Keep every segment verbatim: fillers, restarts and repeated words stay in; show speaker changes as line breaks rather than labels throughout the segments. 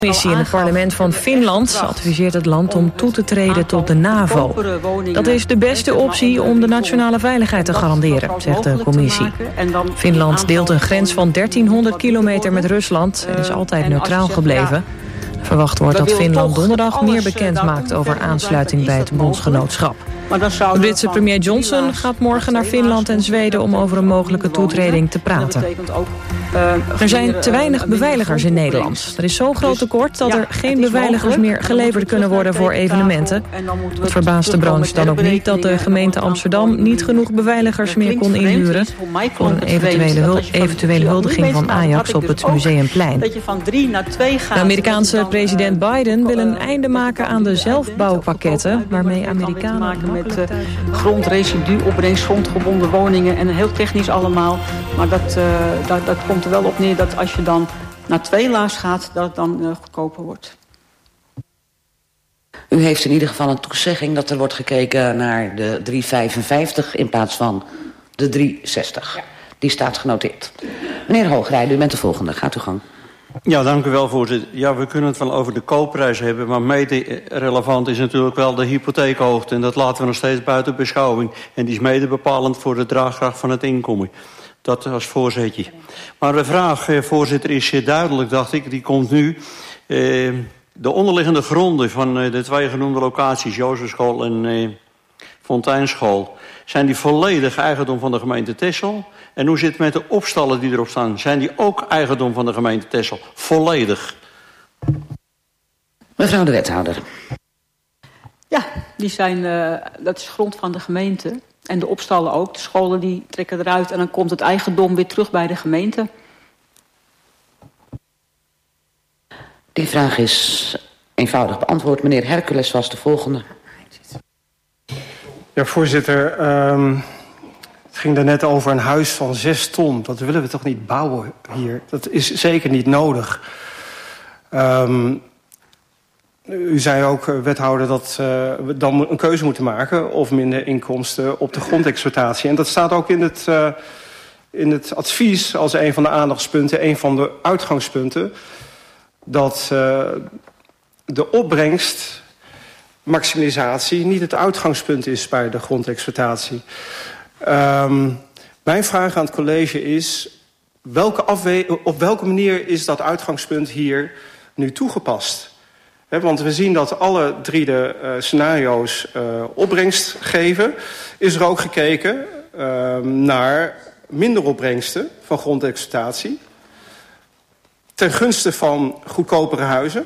De commissie in het parlement van Finland adviseert het land om toe te treden tot de NAVO. Dat is de beste optie om de nationale veiligheid te garanderen, zegt de commissie. Finland deelt een grens van dertienhonderd kilometer met Rusland en is altijd neutraal gebleven. Verwacht wordt dat Finland donderdag meer bekend maakt over aansluiting bij het bondsgenootschap. De Britse premier Johnson gaat morgen naar Finland en Zweden om over een mogelijke toetreding te praten. Er zijn te weinig beveiligers in Nederland. Er is zo'n groot tekort dat er geen beveiligers meer geleverd kunnen worden voor evenementen. Het verbaast de branche dan ook niet dat de gemeente Amsterdam niet genoeg beveiligers meer kon inhuren voor een eventuele, hul eventuele huldiging van Ajax op het Museumplein. De Amerikaanse president Biden wil een einde maken aan de zelfbouwpakketten waarmee Amerikanen
met uh, grond, residu, opbrengst, grondgebonden woningen en heel technisch allemaal. Maar dat, uh, dat, dat komt er wel op neer dat als je dan naar twee laars gaat, dat het dan uh, goedkoper wordt.
U heeft in ieder geval een toezegging dat er wordt gekeken naar de drie vijfenvijftig in plaats van de drie zestig. Ja. Die staat genoteerd. Meneer Hoogrijden, u bent de volgende. Gaat uw gang.
Ja, dank u wel, voorzitter. Ja, we kunnen het wel over de koopprijs hebben, maar mede relevant is natuurlijk wel de hypotheekhoogte. En dat laten we nog steeds buiten beschouwing. En die is mede bepalend voor de draagkracht van het inkomen. Dat als voorzetje. Maar de vraag, voorzitter, is duidelijk, dacht ik. Die komt nu. Eh, de onderliggende gronden van de twee genoemde locaties, Jozefschool en eh, Fonteinschool, zijn die volledig eigendom van de gemeente Texel? En hoe zit het met de opstallen die erop staan? Zijn die ook eigendom van de gemeente Texel? Volledig.
Mevrouw de wethouder.
Ja, die zijn, uh, dat is grond van de gemeente. En de opstallen ook. De scholen die trekken eruit en dan komt het eigendom weer terug bij de gemeente.
Die vraag is eenvoudig beantwoord. Meneer Hercules was de volgende.
Ja, voorzitter. Um, het ging daarnet over een huis van zes ton. Dat willen we toch niet bouwen hier? Dat is zeker niet nodig. Um, u zei ook, wethouder, dat uh, we dan een keuze moeten maken of minder inkomsten op de grondexploitatie. En dat staat ook in het, uh, in het advies als een van de aandachtspunten, een van de uitgangspunten, dat uh, de opbrengst maximalisatie niet het uitgangspunt is bij de grondexploitatie. Um, mijn vraag aan het college is, welke afwe- op welke manier is dat uitgangspunt hier nu toegepast? He, want we zien dat alle drie de uh, scenario's uh, opbrengst geven. Is er ook gekeken uh, naar minder opbrengsten van grondexploitatie ten gunste van goedkopere huizen?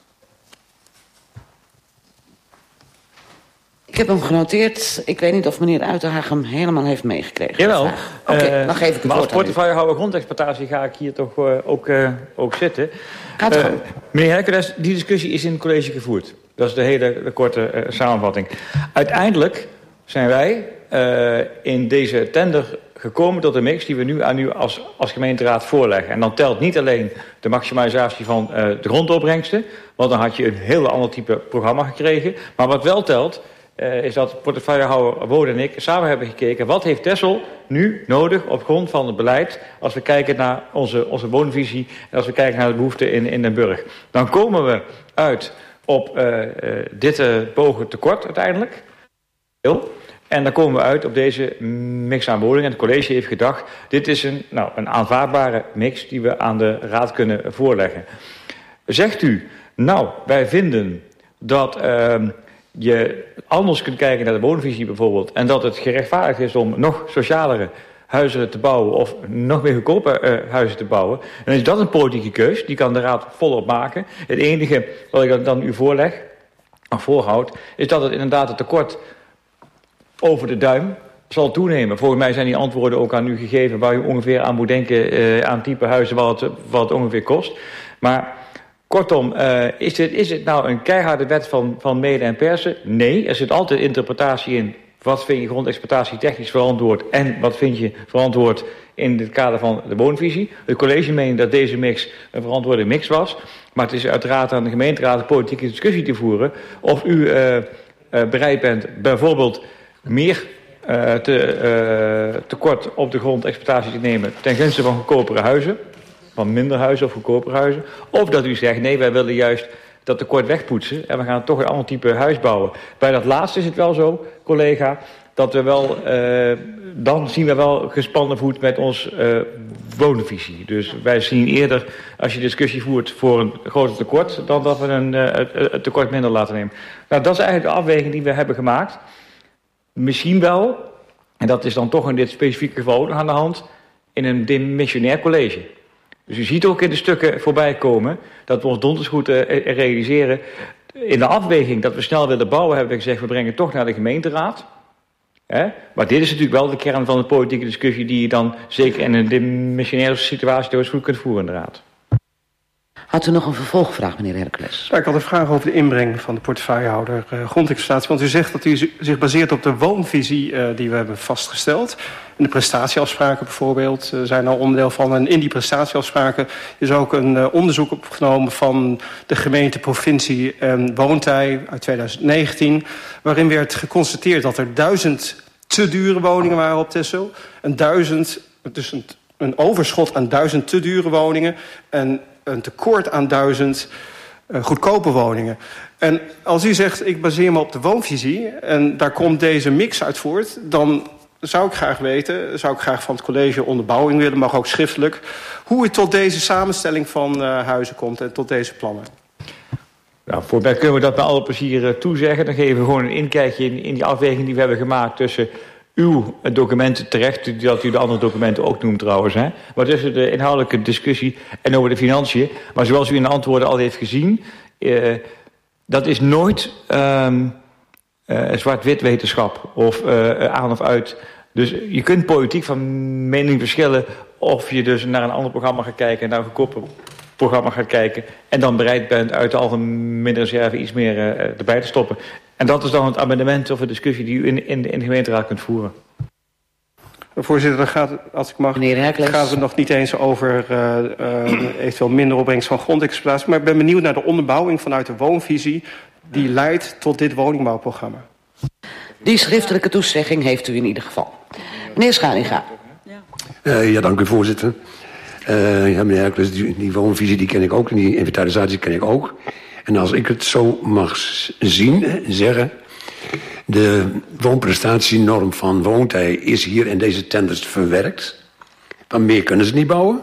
Ik heb hem genoteerd. Ik weet niet of meneer Uiterhagen hem helemaal heeft meegekregen.
Jawel.
Oké, okay,
uh,
dan geef ik het
maar
woord
als portefeuillehouder grondexploitatie ga ik hier toch uh, ook, uh, ook zitten.
Gaat uh,
meneer Hercules, die discussie is in het college gevoerd. Dat is de hele de korte uh, samenvatting. Uiteindelijk zijn wij uh, in deze tender gekomen tot een mix die we nu aan u als, als gemeenteraad voorleggen. En dan telt niet alleen de maximalisatie van uh, de grondopbrengsten, want dan had je een heel ander type programma gekregen. Maar wat wel telt, Uh, is dat portefeuillehouder Wode en ik samen hebben gekeken, wat heeft Texel nu nodig op grond van het beleid als we kijken naar onze, onze woonvisie en als we kijken naar de behoeften in, in Den Burg. Dan komen we uit op uh, uh, dit uh, beogen tekort uiteindelijk. En dan komen we uit op deze mix aan woningen. En het college heeft gedacht, dit is een, nou, een aanvaardbare mix die we aan de raad kunnen voorleggen. Zegt u, nou, wij vinden dat Uh, je anders kunt kijken naar de woonvisie bijvoorbeeld, en dat het gerechtvaardigd is om nog socialere huizen te bouwen of nog meer goedkope uh, huizen te bouwen, dan is dat een politieke keus. Die kan de raad volop maken. Het enige wat ik dan u voorleg, of voorhoud, is dat het inderdaad het tekort over de duim zal toenemen. Volgens mij zijn die antwoorden ook aan u gegeven waar u ongeveer aan moet denken uh, aan type huizen wat het, wat het ongeveer kost. Maar kortom, uh, is, het, is het nou een keiharde wet van, van mede en persen? Nee, er zit altijd interpretatie in. Wat vind je grondexploitatie technisch verantwoord en wat vind je verantwoord in het kader van de woonvisie? Het college meent dat deze mix een verantwoorde mix was. Maar het is uiteraard aan de gemeenteraad een politieke discussie te voeren of u uh, uh, bereid bent bijvoorbeeld meer uh, te, uh, tekort op de grondexploitatie te nemen ten gunste van goedkopere huizen. van minder huizen of goedkoper huizen. Of dat u zegt, nee, wij willen juist dat tekort wegpoetsen en we gaan toch een ander type huis bouwen. Bij dat laatste is het wel zo, collega, dat we wel, uh, dan zien we wel gespannen voet met ons uh, wonenvisie. Dus wij zien eerder, als je discussie voert voor een groter tekort, dan dat we een, uh, het, het tekort minder laten nemen. Nou, dat is eigenlijk de afweging die we hebben gemaakt. Misschien wel, en dat is dan toch in dit specifieke geval aan de hand, in een dimensionair college. Dus u ziet ook in de stukken voorbij komen dat we ons donders goed uh, realiseren. In de afweging dat we snel willen bouwen hebben we gezegd, we brengen het toch naar de gemeenteraad. Hè? Maar dit is natuurlijk wel de kern van de politieke discussie die je dan zeker in een dimensionaire situatie door eens goed kunt voeren in de raad.
Had u nog een vervolgvraag, meneer Hercules?
Ja, ik had een vraag over de inbreng van de portefeuillehouder uh, grondexploitatie. Want u zegt dat u zich baseert op de woonvisie uh, die we hebben vastgesteld. En de prestatieafspraken bijvoorbeeld uh, zijn al onderdeel van. En in die prestatieafspraken is ook een uh, onderzoek opgenomen van de gemeente, provincie en woontij uit twintig negentien. Waarin werd geconstateerd dat er duizend te dure woningen waren op Texel. Een duizend, dus een, een overschot aan duizend te dure woningen. En een tekort aan duizend uh, goedkope woningen. En als u zegt, ik baseer me op de woonvisie en daar komt deze mix uit voort, dan zou ik graag weten, zou ik graag van het college onderbouwing willen, maar ook schriftelijk, hoe u tot deze samenstelling van uh, huizen komt en tot deze plannen.
Nou, voor mij kunnen we dat met alle plezier uh, toezeggen. Dan geven we gewoon een inkijkje in, in die afweging die we hebben gemaakt tussen uw documenten terecht, dat u de andere documenten ook noemt trouwens, hè? Maar tussen de inhoudelijke discussie en over de financiën. Maar zoals u in de antwoorden al heeft gezien, uh, dat is nooit um, uh, zwart-wit wetenschap of uh, aan of uit. Dus je kunt politiek van mening verschillen of je dus naar een ander programma gaat kijken, naar een goedkoper programma gaat kijken en dan bereid bent uit de algemene reserve iets meer uh, erbij te stoppen. En dat is dan het amendement of de discussie die u in, in, in de gemeenteraad kunt voeren.
Voorzitter, dan gaat het, als ik mag, gaan we nog niet eens over uh, uh, eventueel minder opbrengst van grondexploitatie. Maar ik ben benieuwd naar de onderbouwing vanuit de woonvisie die leidt tot dit woningbouwprogramma.
Die schriftelijke toezegging heeft u in ieder geval. Meneer Scharinga.
Uh, ja, dank u, voorzitter. Uh, ja, meneer Hercules, die, die woonvisie die ken ik ook en die inventarisatie ken ik ook. En als ik het zo mag zien en zeggen, de woonprestatienorm van woontij is hier in deze tenders verwerkt. Maar meer kunnen ze niet bouwen.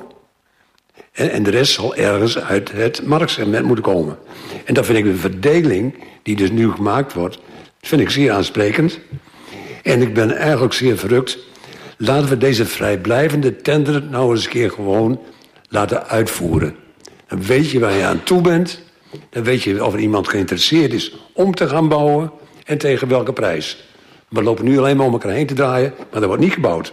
En, en de rest zal ergens uit het marktsegment moeten komen. En dat vind ik de verdeling die dus nu gemaakt wordt, vind ik zeer aansprekend. En ik ben eigenlijk zeer verrukt. Laten we deze vrijblijvende tender nou eens een keer gewoon laten uitvoeren. Dan weet je waar je aan toe bent. Dan weet je of er iemand geïnteresseerd is om te gaan bouwen en tegen welke prijs. We lopen nu alleen maar om elkaar heen te draaien, maar er wordt niet gebouwd.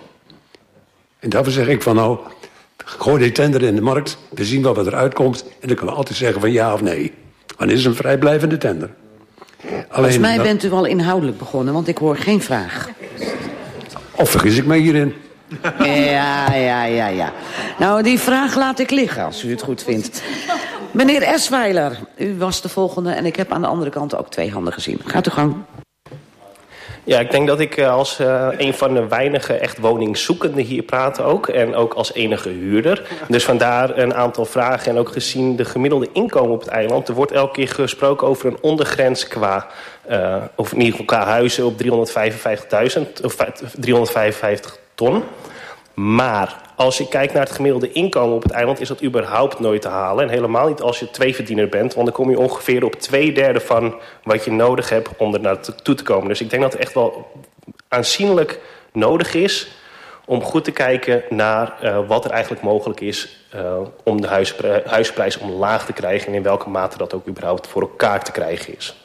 En daarvoor zeg ik van nou, gooi die tender in de markt, we zien wel wat eruit komt en dan kunnen we altijd zeggen van ja of nee. Maar dit is een vrijblijvende tender.
Alleen, Volgens mij bent u al inhoudelijk begonnen, want ik hoor geen vraag.
Of vergis ik mij hierin?
Ja, ja, ja, ja. Nou, die vraag laat ik liggen, als u het goed vindt. Meneer Esweiler, u was de volgende en ik heb aan de andere kant ook twee handen gezien. Gaat u gang.
Ja, ik denk dat ik als uh, een van de weinige echt woningzoekenden hier praat ook. En ook als enige huurder. Dus vandaar een aantal vragen. En ook gezien de gemiddelde inkomen op het eiland. Er wordt elke keer gesproken over een ondergrens qua, uh, of in ieder geval qua huizen op driehonderdvijfenvijftigduizend of driehonderdvijfenvijftig ton. Maar als je kijkt naar het gemiddelde inkomen op het eiland, is dat überhaupt nooit te halen. En helemaal niet als je tweeverdiener bent. Want dan kom je ongeveer op twee derde van wat je nodig hebt om er naartoe te komen. Dus ik denk dat het echt wel aanzienlijk nodig is om goed te kijken naar uh, wat er eigenlijk mogelijk is uh, om de huisprijs, huisprijs omlaag te krijgen. En in welke mate dat ook überhaupt voor elkaar te krijgen is.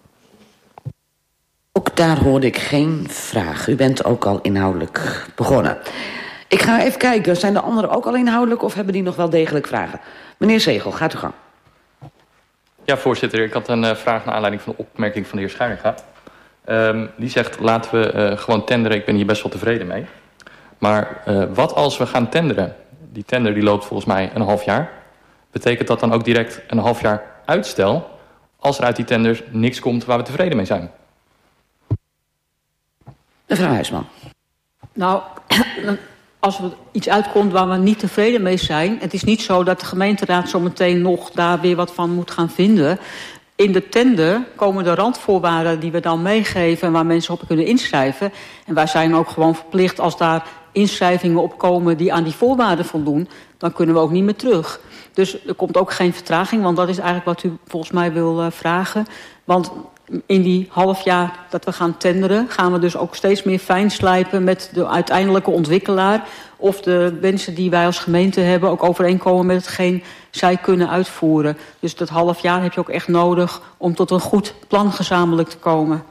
Ook daar hoorde ik geen vraag. U bent ook al inhoudelijk begonnen. Ik ga even kijken, zijn de anderen ook al inhoudelijk of hebben die nog wel degelijk vragen? Meneer Zegel, gaat u gang.
Ja, voorzitter, ik had een uh, vraag naar aanleiding van de opmerking van de heer Schuiringa. Um, die zegt, laten we uh, gewoon tenderen, ik ben hier best wel tevreden mee. Maar uh, wat als we gaan tenderen? Die tender die loopt volgens mij een half jaar. Betekent dat dan ook direct een half jaar uitstel als er uit die tenders niks komt waar we tevreden mee zijn?
Mevrouw Huisman.
Nou, als er iets uitkomt waar we niet tevreden mee zijn... het is niet zo dat de gemeenteraad zometeen nog daar weer wat van moet gaan vinden. In de tender komen de randvoorwaarden die we dan meegeven... en waar mensen op kunnen inschrijven. En wij zijn ook gewoon verplicht als daar inschrijvingen op komen... die aan die voorwaarden voldoen, dan kunnen we ook niet meer terug. Dus er komt ook geen vertraging, want dat is eigenlijk wat u volgens mij wil uh, vragen. Want in die half jaar dat we gaan tenderen... gaan we dus ook steeds meer fijnslijpen met de uiteindelijke ontwikkelaar... of de wensen die wij als gemeente hebben ook overeenkomen met hetgeen zij kunnen uitvoeren. Dus dat half jaar heb je ook echt nodig om tot een goed plan gezamenlijk te komen.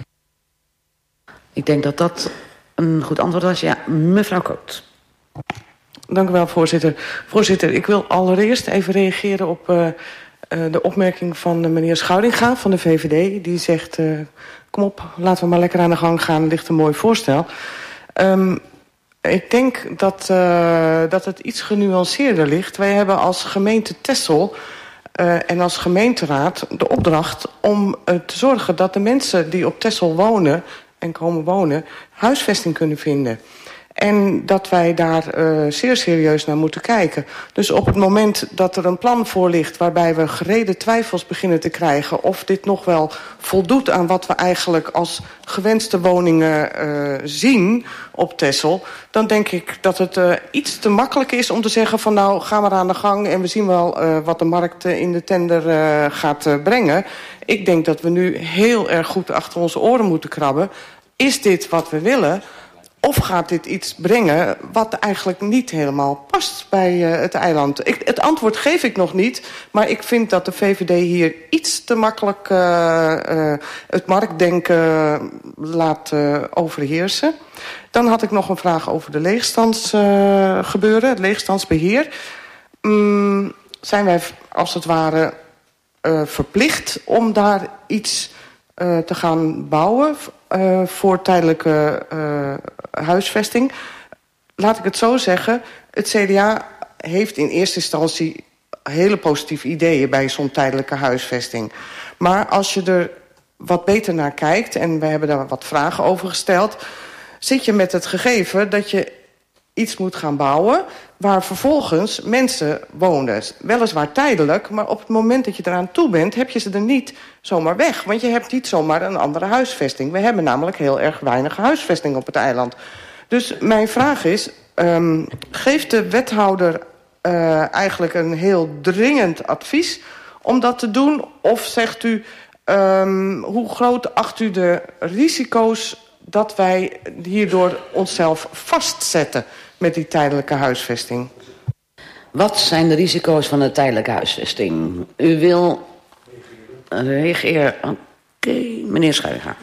Ik denk dat dat een goed antwoord was. Ja, mevrouw Koot.
Dank u wel, voorzitter. Voorzitter, ik wil allereerst even reageren op uh, uh, de opmerking van uh, meneer Schoudinga van de V V D. Die zegt, uh, kom op, laten we maar lekker aan de gang gaan, er ligt een mooi voorstel. Um, ik denk dat, uh, dat het iets genuanceerder ligt. Wij hebben als gemeente Texel uh, en als gemeenteraad de opdracht om uh, te zorgen dat de mensen die op Texel wonen en komen wonen, huisvesting kunnen vinden. En dat wij daar uh, zeer serieus naar moeten kijken. Dus op het moment dat er een plan voor ligt waarbij we gereden twijfels beginnen te krijgen of dit nog wel voldoet aan wat we eigenlijk als gewenste woningen uh, zien op Texel, dan denk ik dat het uh, iets te makkelijk is om te zeggen van nou, ga maar aan de gang en we zien wel uh, wat de markt uh, in de tender uh, gaat uh, brengen. Ik denk dat we nu heel erg goed achter onze oren moeten krabben. Is dit wat we willen? Of gaat dit iets brengen wat eigenlijk niet helemaal past bij uh, het eiland? Ik, het antwoord geef ik nog niet, maar ik vind dat de V V D hier iets te makkelijk uh, uh, het marktdenken laat uh, overheersen. Dan had ik nog een vraag over de leegstandsgebeuren, uh, het leegstandsbeheer. Um, zijn wij als het ware uh, verplicht om daar iets uh, te gaan bouwen uh, voor tijdelijke uh, huisvesting? Laat ik het zo zeggen, het C D A heeft in eerste instantie hele positieve ideeën bij zo'n tijdelijke huisvesting. Maar als je er wat beter naar kijkt, en we hebben daar wat vragen over gesteld, zit je met het gegeven dat je iets moet gaan bouwen waar vervolgens mensen wonen. Weliswaar tijdelijk, maar op het moment dat je eraan toe bent, heb je ze er niet zomaar weg. Want je hebt niet zomaar een andere huisvesting. We hebben namelijk heel erg weinig huisvesting op het eiland. Dus mijn vraag is, um, geeft de wethouder uh, eigenlijk een heel dringend advies om dat te doen? Of zegt u, um, hoe groot acht u de risico's dat wij hierdoor onszelf vastzetten met die tijdelijke huisvesting?
Wat zijn de risico's van de tijdelijke huisvesting? U wil reageren. Oké, okay, meneer Schuiga.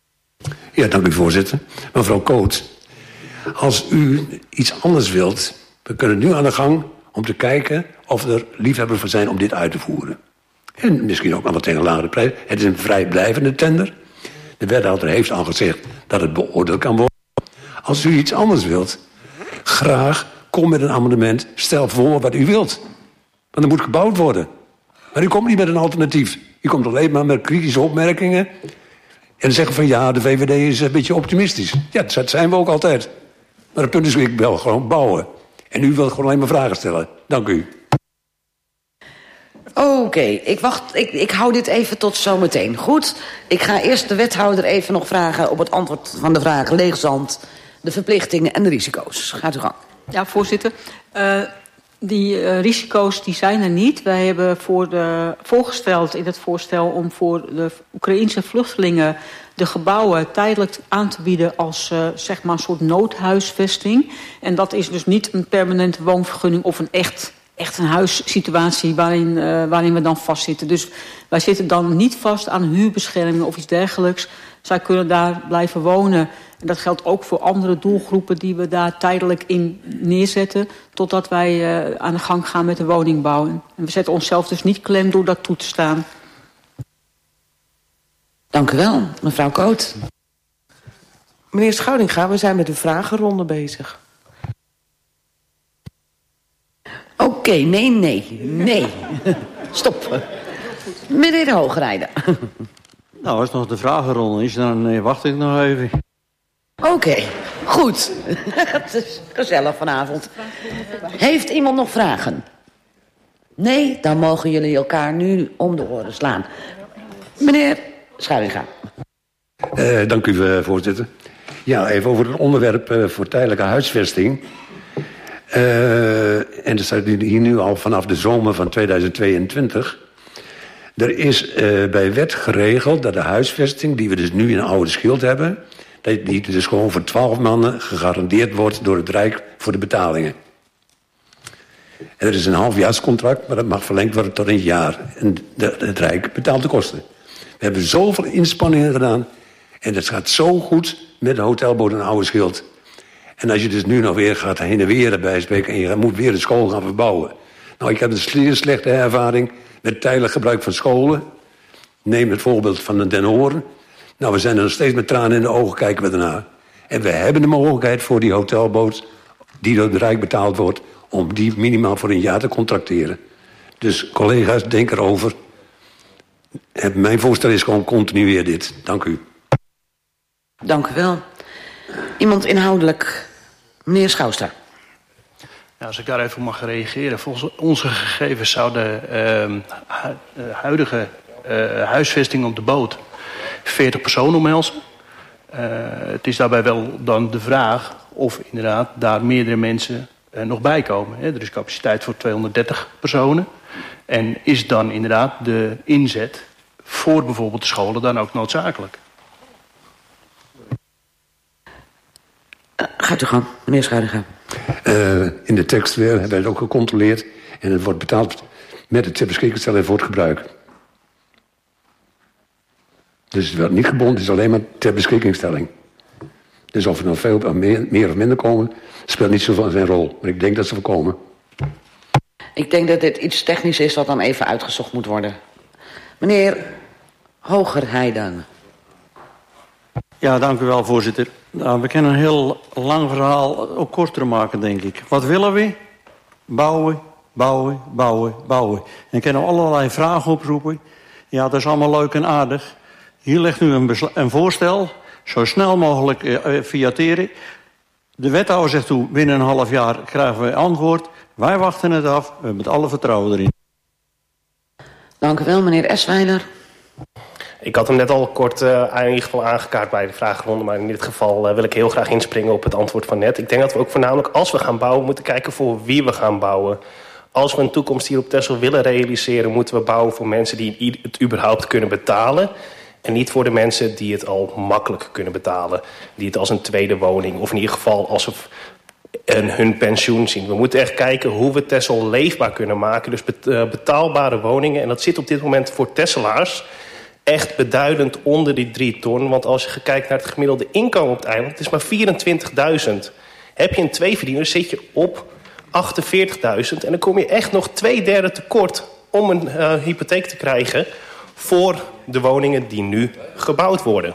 Ja, dank u, voorzitter. Mevrouw Koot, als u iets anders wilt, we kunnen nu aan de gang om te kijken of er liefhebbers voor zijn om dit uit te voeren. En misschien ook nog wat tegen een lagere prijs. Het is een vrijblijvende tender. De wethouder heeft al gezegd dat het beoordeeld kan worden. Als u iets anders wilt, graag kom met een amendement. Stel voor wat u wilt. Want er moet gebouwd worden. Maar u komt niet met een alternatief. U komt alleen maar met kritische opmerkingen. En zeggen van ja, de V V D is een beetje optimistisch. Ja, dat zijn we ook altijd. Maar het punt is, ik wil gewoon bouwen. En u wilt gewoon alleen maar vragen stellen. Dank u.
Oké, okay, ik wacht. Ik, ik hou dit even tot zometeen. Goed, ik ga eerst de wethouder even nog vragen op het antwoord van de vraag leegzand, de verplichtingen en de risico's. Gaat u gang.
Ja, voorzitter. Uh, die uh, risico's die zijn er niet. Wij hebben voor de, voorgesteld in het voorstel om voor de Oekraïense vluchtelingen de gebouwen tijdelijk aan te bieden als uh, zeg maar een soort noodhuisvesting. En dat is dus niet een permanente woonvergunning of een echt echt een huissituatie waarin, uh, waarin we dan vastzitten. Dus wij zitten dan niet vast aan huurbescherming of iets dergelijks. Zij kunnen daar blijven wonen. En dat geldt ook voor andere doelgroepen die we daar tijdelijk in neerzetten, totdat wij uh, aan de gang gaan met de woningbouw. En we zetten onszelf dus niet klem door dat toe te staan.
Dank u wel, mevrouw Koot.
Meneer Schoudinga, we zijn met de vragenronde bezig.
Oké, okay, nee, nee, nee. Stop. Meneer de Hoogrijder.
Nou, als het nog de vragenronde is, dan nee, wacht ik nog even.
Oké. Okay. Goed, het is gezellig vanavond. Heeft iemand nog vragen? Nee, dan mogen jullie elkaar nu om de oren slaan. Meneer Schuilinga.
Uh, dank u, uh, voorzitter. Ja, even over het onderwerp uh, voor tijdelijke huisvesting. Uh, en dat staat hier nu al vanaf de zomer van tweeduizend tweeëntwintig. Er is uh, bij wet geregeld dat de huisvesting, die we dus nu in Oude Schild hebben, dat die dus gewoon voor twaalf maanden gegarandeerd wordt door het Rijk voor de betalingen. En er is een halfjaarscontract, maar dat mag verlengd worden tot een jaar. En de, het Rijk betaalt de kosten. We hebben zoveel inspanningen gedaan. En het gaat zo goed met de hotelboot in Oude Schild. En als je dus nu nog weer gaat heen en weer bij spreken en je moet weer de school gaan verbouwen. Nou, ik heb een zeer slechte ervaring met tijdelijk gebruik van scholen. Neem het voorbeeld van de Den Hoorn. Nou, we zijn er nog steeds met tranen in de ogen, kijken we ernaar. En we hebben de mogelijkheid voor die hotelboot, die door het Rijk betaald wordt, om die minimaal voor een jaar te contracteren. Dus collega's, denk erover. Mijn voorstel is gewoon continueer dit. Dank u.
Dank u wel. Iemand inhoudelijk? Meneer Schoustra.
Ja, als ik daar even mag reageren. Volgens onze gegevens zou de uh, huidige uh, huisvesting op de boot veertig personen omhelzen. Uh, het is daarbij wel dan de vraag of inderdaad daar meerdere mensen uh, nog bij komen. Hè. Er is capaciteit voor tweehonderddertig personen. En is dan inderdaad de inzet voor bijvoorbeeld de scholen dan ook noodzakelijk?
Uh, gaat u gang, meneer Schuilinga.
Uh, in de tekst weer hebben we het ook gecontroleerd. En het wordt betaald met het ter beschikking stellen voor het gebruik. Dus het wordt niet gebonden, het is alleen maar ter beschikkingstelling. Dus of er nog veel meer, meer of minder komen, speelt niet zo van zijn rol. Maar ik denk dat ze voorkomen.
Ik denk dat dit iets technisch is wat dan even uitgezocht moet worden. Meneer Hogerheiden.
Ja, dank u wel, voorzitter. Nou, we kunnen een heel lang verhaal ook korter maken, denk ik. Wat willen we? Bouwen, bouwen, bouwen, bouwen. En kunnen we allerlei vragen oproepen. Ja, dat is allemaal leuk en aardig. Hier ligt nu een, een voorstel, zo snel mogelijk uh, via Teren. De wethouder zegt toe, binnen een half jaar krijgen we antwoord. Wij wachten het af, we hebben het alle vertrouwen erin.
Dank u wel, meneer Eswijner.
Ik had hem net al kort uh, in ieder geval aangekaart bij de vraagronde, maar in dit geval uh, wil ik heel graag inspringen op het antwoord van net. Ik denk dat we ook voornamelijk als we gaan bouwen moeten kijken voor wie we gaan bouwen. Als we een toekomst hier op Texel willen realiseren, moeten we bouwen voor mensen die het überhaupt kunnen betalen. En niet voor de mensen die het al makkelijk kunnen betalen. Die het als een tweede woning of in ieder geval als een, hun pensioen zien. We moeten echt kijken hoe we Texel leefbaar kunnen maken. Dus betaalbare woningen. En dat zit op dit moment voor Tesselaars echt beduidend onder die drie ton. Want als je kijkt naar het gemiddelde inkomen op het eiland, het is maar vierentwintigduizend. Heb je een tweeverdiener, zit je op achtenveertigduizend. En dan kom je echt nog twee derde tekort om een uh, hypotheek te krijgen voor de woningen die nu gebouwd worden.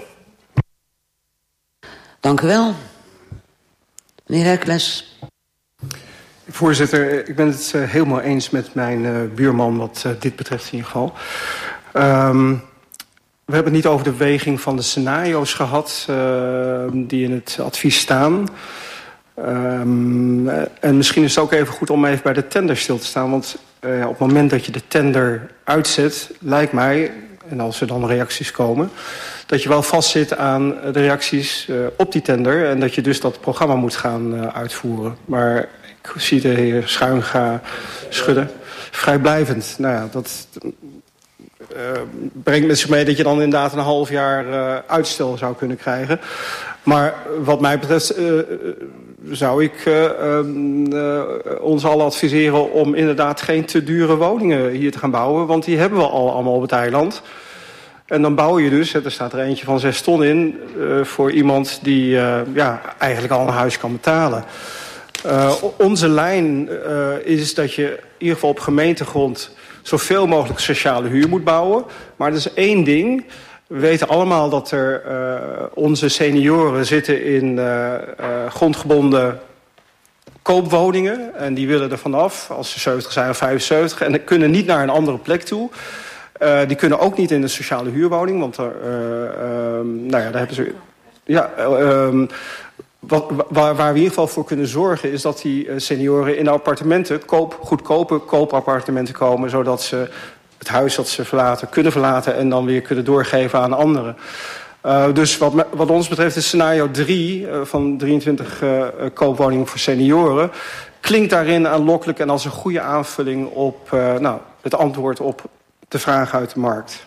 Dank u wel. Meneer Hercules.
Voorzitter, ik ben het uh, helemaal eens met mijn uh, buurman wat uh, dit betreft in ieder geval. Um, we hebben het niet over de weging van de scenario's gehad uh, die in het advies staan. Um, en misschien is het ook even goed om even bij de tender stil te staan. Want uh, op het moment dat je de tender uitzet, lijkt mij, en als er dan reacties komen, dat je wel vastzit aan de reacties uh, op die tender. En dat je dus dat programma moet gaan uh, uitvoeren. Maar ik zie de heer Schuilinga schudden. Vrijblijvend. Nou ja, dat uh, brengt met zich mee dat je dan inderdaad een half jaar uh, uitstel zou kunnen krijgen. Maar wat mij betreft uh, zou ik uh, uh, ons allen adviseren om inderdaad geen te dure woningen hier te gaan bouwen. Want die hebben we al allemaal op het eiland. En dan bouw je dus, er staat er eentje van zes ton in, uh, voor iemand die uh, ja, eigenlijk al een huis kan betalen. Uh, onze lijn uh, is dat je in ieder geval op gemeentegrond zoveel mogelijk sociale huur moet bouwen. Maar er is één ding. We weten allemaal dat er uh, onze senioren zitten in uh, uh, grondgebonden koopwoningen. En die willen er vanaf als ze zeventig zijn of vijfenzeventig. En kunnen niet naar een andere plek toe. Uh, die kunnen ook niet in de sociale huurwoning. Want er, uh, uh, nou ja, daar hebben ze... Ja, uh, um, Wat, waar, waar we in ieder geval voor kunnen zorgen is dat die senioren in appartementen, koop, goedkope koopappartementen komen, zodat ze het huis dat ze verlaten kunnen verlaten en dan weer kunnen doorgeven aan anderen. Uh, dus wat, wat ons betreft is scenario drie uh, van drieëntwintig uh, koopwoningen voor senioren klinkt daarin aanlokkelijk en als een goede aanvulling op uh, nou, het antwoord op de vraag uit de markt.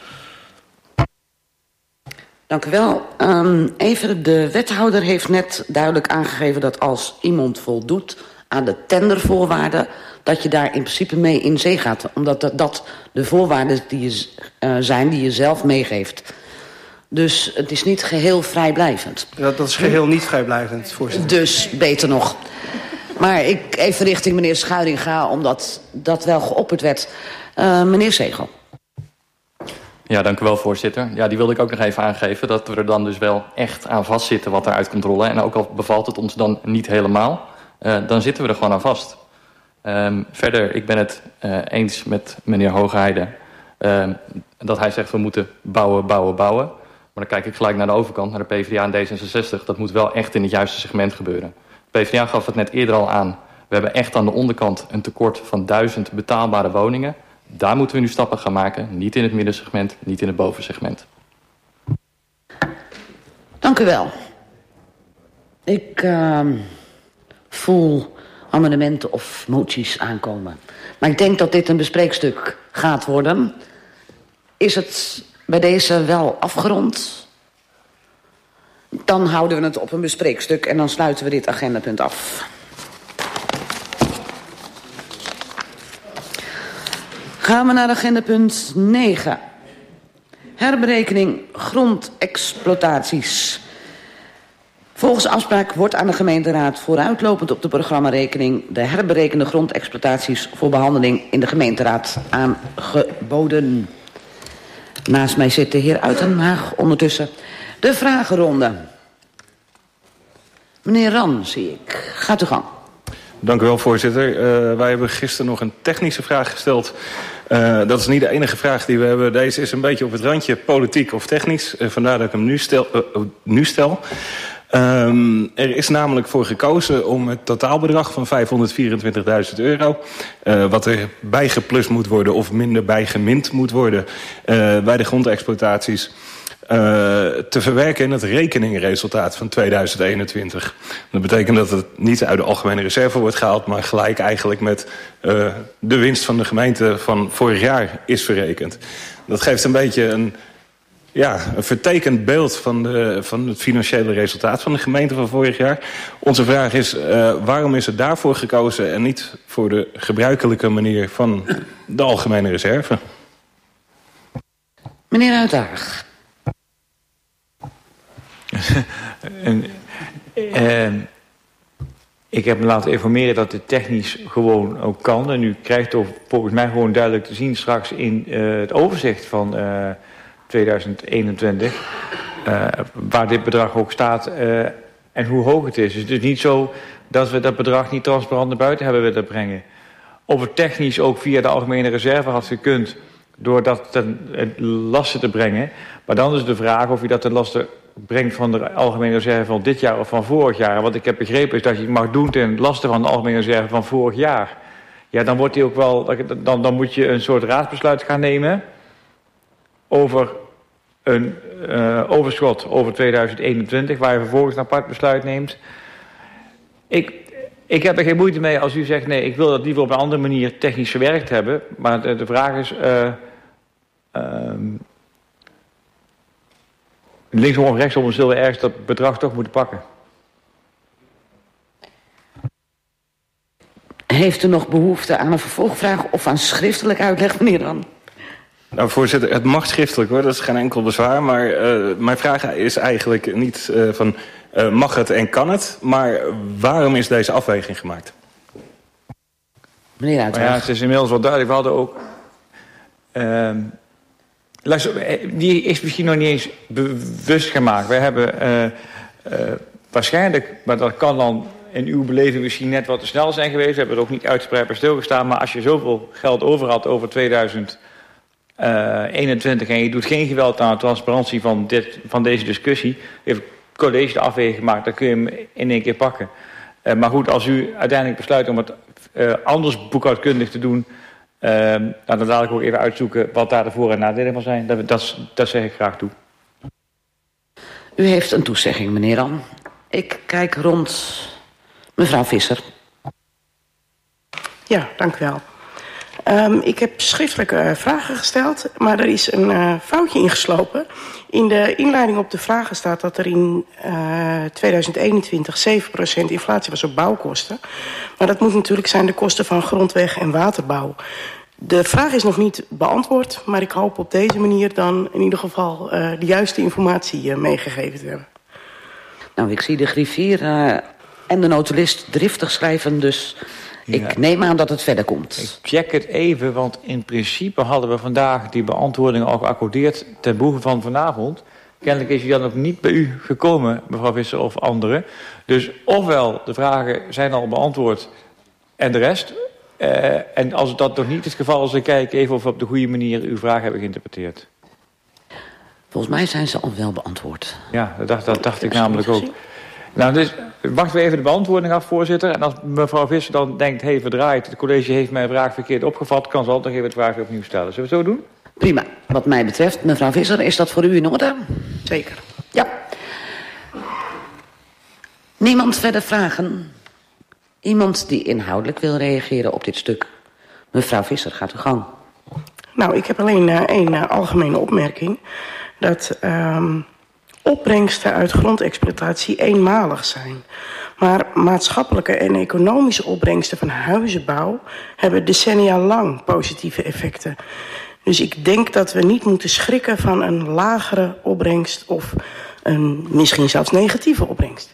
Dank u wel. Um, even, de wethouder heeft net duidelijk aangegeven dat als iemand voldoet aan de tendervoorwaarden, dat je daar in principe mee in zee gaat. Omdat dat, dat de voorwaarden die je, uh, zijn die je zelf meegeeft. Dus het is niet geheel vrijblijvend.
Dat, dat is geheel niet vrijblijvend, voorzitter.
Dus beter nog. Maar ik even richting meneer Schuiling ga, omdat dat wel geopperd werd. Uh, meneer Zegel.
Ja, dank u wel, voorzitter. Ja, die wilde ik ook nog even aangeven, dat we er dan dus wel echt aan vastzitten wat eruit komt rollen. En ook al bevalt het ons dan niet helemaal, uh, dan zitten we er gewoon aan vast. Um, verder, ik ben het uh, eens met meneer Hoogheide uh, dat hij zegt we moeten bouwen, bouwen, bouwen. Maar dan kijk ik gelijk naar de overkant, naar de PvdA en D zesenzestig. Dat moet wel echt in het juiste segment gebeuren. De PvdA gaf het net eerder al aan. We hebben echt aan de onderkant een tekort van duizend betaalbare woningen. Daar moeten we nu stappen gaan maken. Niet in het middensegment, niet in het bovensegment.
Dank u wel. Ik uh, voel amendementen of moties aankomen. Maar ik denk dat dit een bespreekstuk gaat worden. Is het bij deze wel afgerond? Dan houden we het op een bespreekstuk en dan sluiten we dit agendapunt af. Gaan we naar agendapunt negen. Herberekening grondexploitaties. Volgens afspraak wordt aan de gemeenteraad vooruitlopend op de programmarekening de herberekende grondexploitaties voor behandeling in de gemeenteraad aangeboden. Naast mij zit de heer Uitenhaag ondertussen. De vragenronde. Meneer Ran, zie ik. Gaat uw gang.
Dank u wel, voorzitter. Uh, wij hebben gisteren nog een technische vraag gesteld. Uh, dat is niet de enige vraag die we hebben. Deze is een beetje op het randje politiek of technisch. Uh, vandaar dat ik hem nu stel. Uh, uh, nu stel. Um, er is namelijk voor gekozen om het totaalbedrag van vijfhonderdvierentwintigduizend euro... Uh, wat er bijgeplust moet worden of minder bijgemind moet worden uh, bij de grondexploitaties... Uh, te verwerken in het rekeningresultaat van tweeduizend eenentwintig. Dat betekent dat het niet uit de algemene reserve wordt gehaald, maar gelijk eigenlijk met uh, de winst van de gemeente van vorig jaar is verrekend. Dat geeft een beetje een, ja, een vertekend beeld van, de, van het financiële resultaat van de gemeente van vorig jaar. Onze vraag is, uh, waarom is er daarvoor gekozen en niet voor de gebruikelijke manier van de algemene reserve?
Meneer Uitdaag.
en, uh, ik heb me laten informeren dat het technisch gewoon ook kan. En u krijgt toch volgens mij gewoon duidelijk te zien straks in uh, het overzicht van uh, tweeduizend eenentwintig... Uh, waar dit bedrag ook staat uh, en hoe hoog het is. Dus het is niet zo dat we dat bedrag niet transparant naar buiten hebben willen brengen. Of het technisch ook via de algemene reserve had gekund door dat ten lasten te brengen. Maar dan is de vraag of je dat ten lasten brengt van de algemene reserve van dit jaar of van vorig jaar. Wat ik heb begrepen is dat je het mag doen ten laste van de algemene reserve van vorig jaar. Ja, dan wordt die ook wel, dan, dan moet je een soort raadsbesluit gaan nemen over een uh, overschot over tweeduizend eenentwintig, waar je vervolgens een apart besluit neemt. Ik, ik heb er geen moeite mee als u zegt, nee, ik wil dat liever op een andere manier technisch verwerkt hebben. Maar de, de vraag is, uh, uh, linksom of rechtsom zullen we ergens dat bedrag toch moeten pakken.
Heeft u nog behoefte aan een vervolgvraag of aan schriftelijk uitleg, meneer Dan?
Nou, voorzitter, het mag schriftelijk hoor, dat is geen enkel bezwaar. Maar uh, mijn vraag is eigenlijk niet uh, van uh, mag het en kan het, maar waarom is deze afweging gemaakt?
Meneer Uitweg.
Ja, het is inmiddels wel duidelijk. We hadden ook... Uh, luister, die is misschien nog niet eens bewust gemaakt. We hebben uh, uh, waarschijnlijk, maar dat kan dan in uw beleving misschien net wat te snel zijn geweest. We hebben er ook niet uitgebreid bij stilgestaan. Maar als je zoveel geld over had over tweeduizend eenentwintig en je doet geen geweld aan de transparantie van, dit, van deze discussie, even college de afweging maakt, dan kun je hem in één keer pakken. Uh, maar goed, als u uiteindelijk besluit om het uh, anders boekhoudkundig te doen, uh, dan dan dadelijk ook even uitzoeken wat daar de voor- en nadelen van zijn. Dat, dat, dat zeg ik graag toe.
U heeft een toezegging, meneer Ram. Ik kijk rond. Mevrouw Visser.
Ja, dank u wel. Um, ik heb schriftelijke uh, vragen gesteld, maar er is een uh, foutje ingeslopen. In de inleiding op de vragen staat dat er in uh, tweeduizend eenentwintig zeven procent inflatie was op bouwkosten. Maar dat moet natuurlijk zijn de kosten van grondweg- en waterbouw. De vraag is nog niet beantwoord, maar ik hoop op deze manier dan in ieder geval uh, de juiste informatie uh, meegegeven te hebben.
Nou, ik zie de griffier uh, en de notulist driftig schrijven, dus ja. Ik neem aan dat het verder komt.
Ik check het even, want in principe hadden we vandaag die beantwoording al geaccordeerd ten behoeve van vanavond. Kennelijk is hij dan ook niet bij u gekomen, mevrouw Visser of anderen. Dus ofwel de vragen zijn al beantwoord en de rest. Uh, en als dat nog niet het geval is, dan kijk even of we op de goede manier uw vraag hebben geïnterpreteerd.
Volgens mij zijn ze al wel beantwoord.
Ja, dat dacht, dat dacht ik namelijk ook. Nou, dus wachten we even de beantwoording af, voorzitter. En als mevrouw Visser dan denkt, hé, hey, verdraaid, het college heeft mijn vraag verkeerd opgevat, kan ze altijd nog even het vraag weer opnieuw stellen. Zullen we het zo doen?
Prima. Wat mij betreft, mevrouw Visser, is dat voor u in orde?
Zeker.
Ja. Niemand verder vragen? Iemand die inhoudelijk wil reageren op dit stuk? Mevrouw Visser, gaat uw gang.
Nou, ik heb alleen uh, één uh, algemene opmerking. Dat um, opbrengsten uit grondexploitatie eenmalig zijn. Maar maatschappelijke en economische opbrengsten van huizenbouw hebben decennia lang positieve effecten. Dus ik denk dat we niet moeten schrikken van een lagere opbrengst of een misschien zelfs negatieve opbrengst.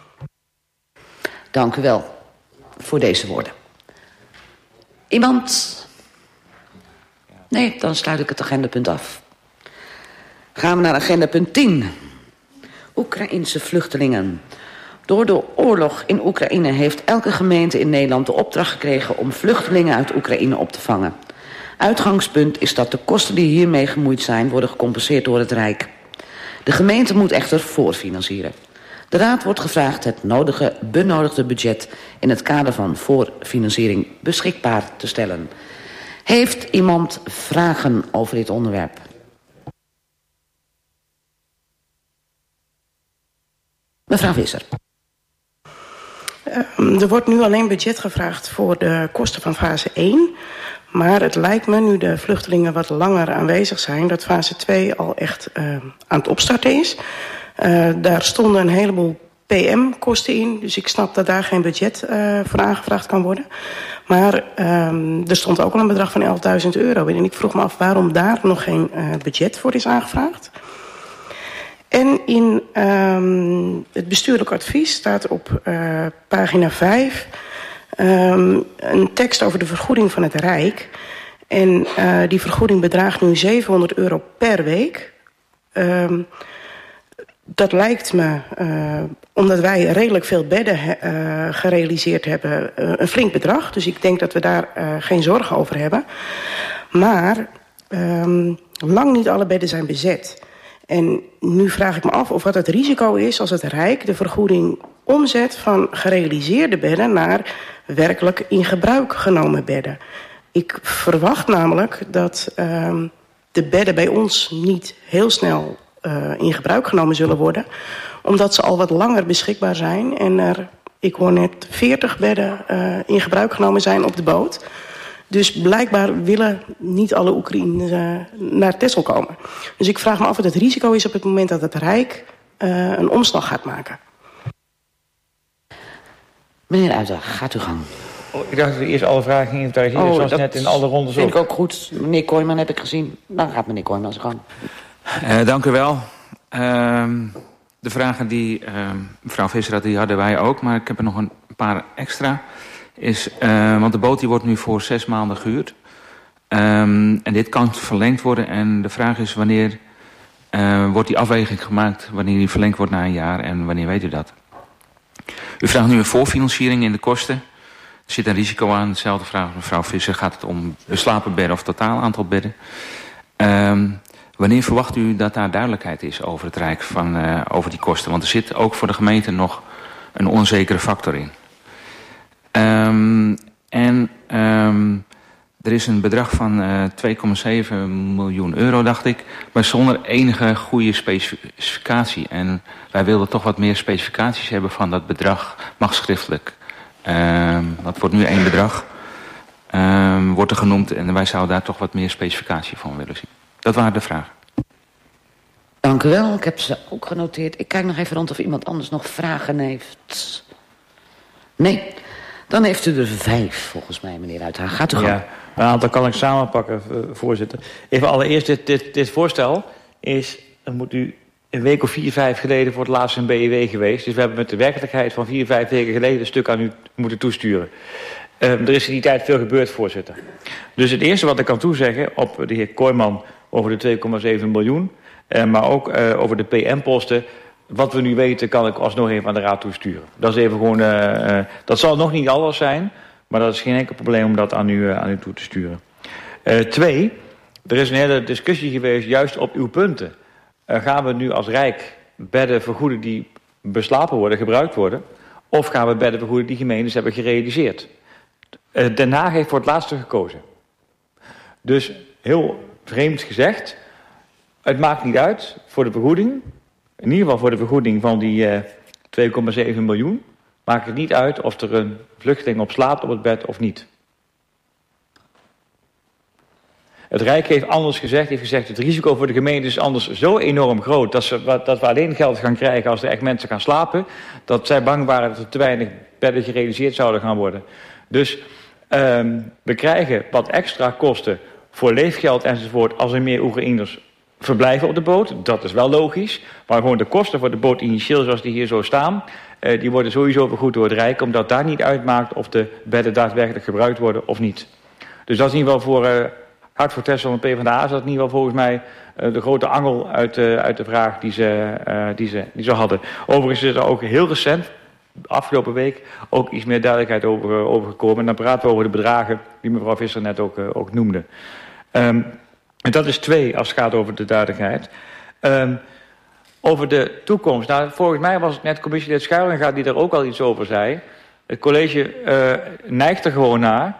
Dank u wel voor deze woorden. Iemand? Nee, dan sluit ik het agendapunt af. Gaan we naar agendapunt tien. Oekraïense vluchtelingen. Door de oorlog in Oekraïne heeft elke gemeente in Nederland de opdracht gekregen om vluchtelingen uit Oekraïne op te vangen. Uitgangspunt is dat de kosten die hiermee gemoeid zijn worden gecompenseerd door het Rijk. De gemeente moet echter voorfinancieren. De Raad wordt gevraagd het nodige benodigde budget in het kader van voorfinanciering beschikbaar te stellen. Heeft iemand vragen over dit onderwerp? Mevrouw Visser.
Uh, er wordt nu alleen budget gevraagd voor de kosten van fase één. Maar het lijkt me, nu de vluchtelingen wat langer aanwezig zijn, dat fase twee al echt uh, aan het opstarten is. Uh, daar stonden een heleboel P M-kosten in, dus ik snap dat daar geen budget uh, voor aangevraagd kan worden. Maar um, er stond ook al een bedrag van elfduizend euro in. En ik vroeg me af waarom daar nog geen uh, budget voor is aangevraagd. En in um, het bestuurlijk advies staat op uh, pagina vijf um, een tekst over de vergoeding van het Rijk. En uh, die vergoeding bedraagt nu zevenhonderd euro per week. Um, dat lijkt me, uh, omdat wij redelijk veel bedden uh, gerealiseerd hebben, uh, een flink bedrag. Dus ik denk dat we daar uh, geen zorgen over hebben. Maar um, lang niet alle bedden zijn bezet. En nu vraag ik me af of wat het risico is als het Rijk de vergoeding omzet van gerealiseerde bedden naar werkelijk in gebruik genomen bedden. Ik verwacht namelijk dat um, de bedden bij ons niet heel snel uh, in gebruik genomen zullen worden, omdat ze al wat langer beschikbaar zijn en er, ik hoor net, veertig bedden uh, in gebruik genomen zijn op de boot. Dus blijkbaar willen niet alle Oekraïners uh, naar Texel komen. Dus ik vraag me af wat het risico is op het moment dat het Rijk uh, een omslag gaat maken.
Meneer Uiter, gaat u gang.
Oh, ik dacht dat we eerst alle vragen gingen inventariseren, oh, zoals net in alle rondes
vind
ook.
ik ook goed. Meneer Kooijman heb ik gezien. Dan gaat meneer Kooijman zijn gang.
Uh, dank u wel. Uh, de vragen die uh, mevrouw Visser had, die hadden wij ook. Maar ik heb er nog een paar extra. Is, uh, want de boot die wordt nu voor zes maanden gehuurd. Um, en dit kan verlengd worden. En de vraag is wanneer uh, wordt die afweging gemaakt, wanneer die verlengd wordt na een jaar en wanneer weet u dat? U vraagt nu een voorfinanciering in de kosten. Er zit een risico aan. Dezelfde vraag mevrouw Visser. Gaat het om beslapen bedden of totaal aantal bedden? Um, Wanneer verwacht u dat daar duidelijkheid is over het Rijk, van, uh, over die kosten? Want er zit ook voor de gemeente nog een onzekere factor in. Um, en um, er is een bedrag van uh, twee komma zeven miljoen euro, dacht ik, maar zonder enige goede specificatie. En wij wilden toch wat meer specificaties hebben van dat bedrag, mag schriftelijk. Um, dat wordt nu één bedrag, um, wordt er genoemd en wij zouden daar toch wat meer specificatie van willen zien. Dat waren de vragen.
Dank u wel, ik heb ze ook genoteerd. Ik kijk nog even rond of iemand anders nog vragen heeft. Nee, dan heeft u er vijf volgens mij, meneer Uithagen. Gaat u gang.
Ja, een aantal kan ik samenpakken, voorzitter. Even allereerst, dit, dit, dit voorstel is, dan moet u een week of vier, vijf geleden voor het laatst in B E W geweest. Dus we hebben met de werkelijkheid van vier, vijf weken geleden een stuk aan u moeten toesturen. Uh, er is in die tijd veel gebeurd, voorzitter. Dus het eerste wat ik kan toezeggen op de heer Kooijman over de twee komma zeven miljoen... Uh, maar ook uh, over de P M-posten. Wat we nu weten kan ik alsnog even aan de raad toesturen. Dat is even gewoon, uh, uh, dat zal nog niet alles zijn, maar dat is geen enkel probleem om dat aan u, uh, aan u toe te sturen. Uh, twee, er is een hele discussie geweest juist op uw punten. Uh, gaan we nu als Rijk bedden vergoeden die beslapen worden, gebruikt worden, of gaan we bedden vergoeden die gemeentes hebben gerealiseerd? Uh, Den Haag heeft voor het laatste gekozen. Dus heel vreemd gezegd, het maakt niet uit voor de vergoeding, in ieder geval voor de vergoeding van die uh, twee komma zeven miljoen, maakt het niet uit of er een vluchteling op slaapt op het bed of niet. Het Rijk heeft anders gezegd, heeft gezegd het risico voor de gemeente is anders zo enorm groot dat, ze, dat we alleen geld gaan krijgen als er echt mensen gaan slapen, dat zij bang waren dat er te weinig bedden gerealiseerd zouden gaan worden. Dus um, we krijgen wat extra kosten voor leefgeld enzovoort als er meer Oekraïners verblijven op de boot. Dat is wel logisch. Maar gewoon de kosten voor de boot initieel zoals die hier zo staan, uh, die worden sowieso vergoed door het Rijk, omdat daar niet uitmaakt of de bedden daadwerkelijk gebruikt worden of niet. Dus dat is in ieder geval voor uh, Hart voor Texel en PvdA is dat in ieder geval volgens mij uh, de grote angel uit, uh, uit de vraag die ze, uh, die, ze, die ze hadden. Overigens is er ook heel recent, afgelopen week, ook iets meer duidelijkheid over, uh, over gekomen. En dan praten we over de bedragen die mevrouw Visser net ook, uh, ook noemde. Um, En dat is twee, als het gaat over de duidelijkheid. Um, over de toekomst. Nou, volgens mij was het net commissielid Schuilinga die daar ook al iets over zei. Het college uh, neigt er gewoon naar.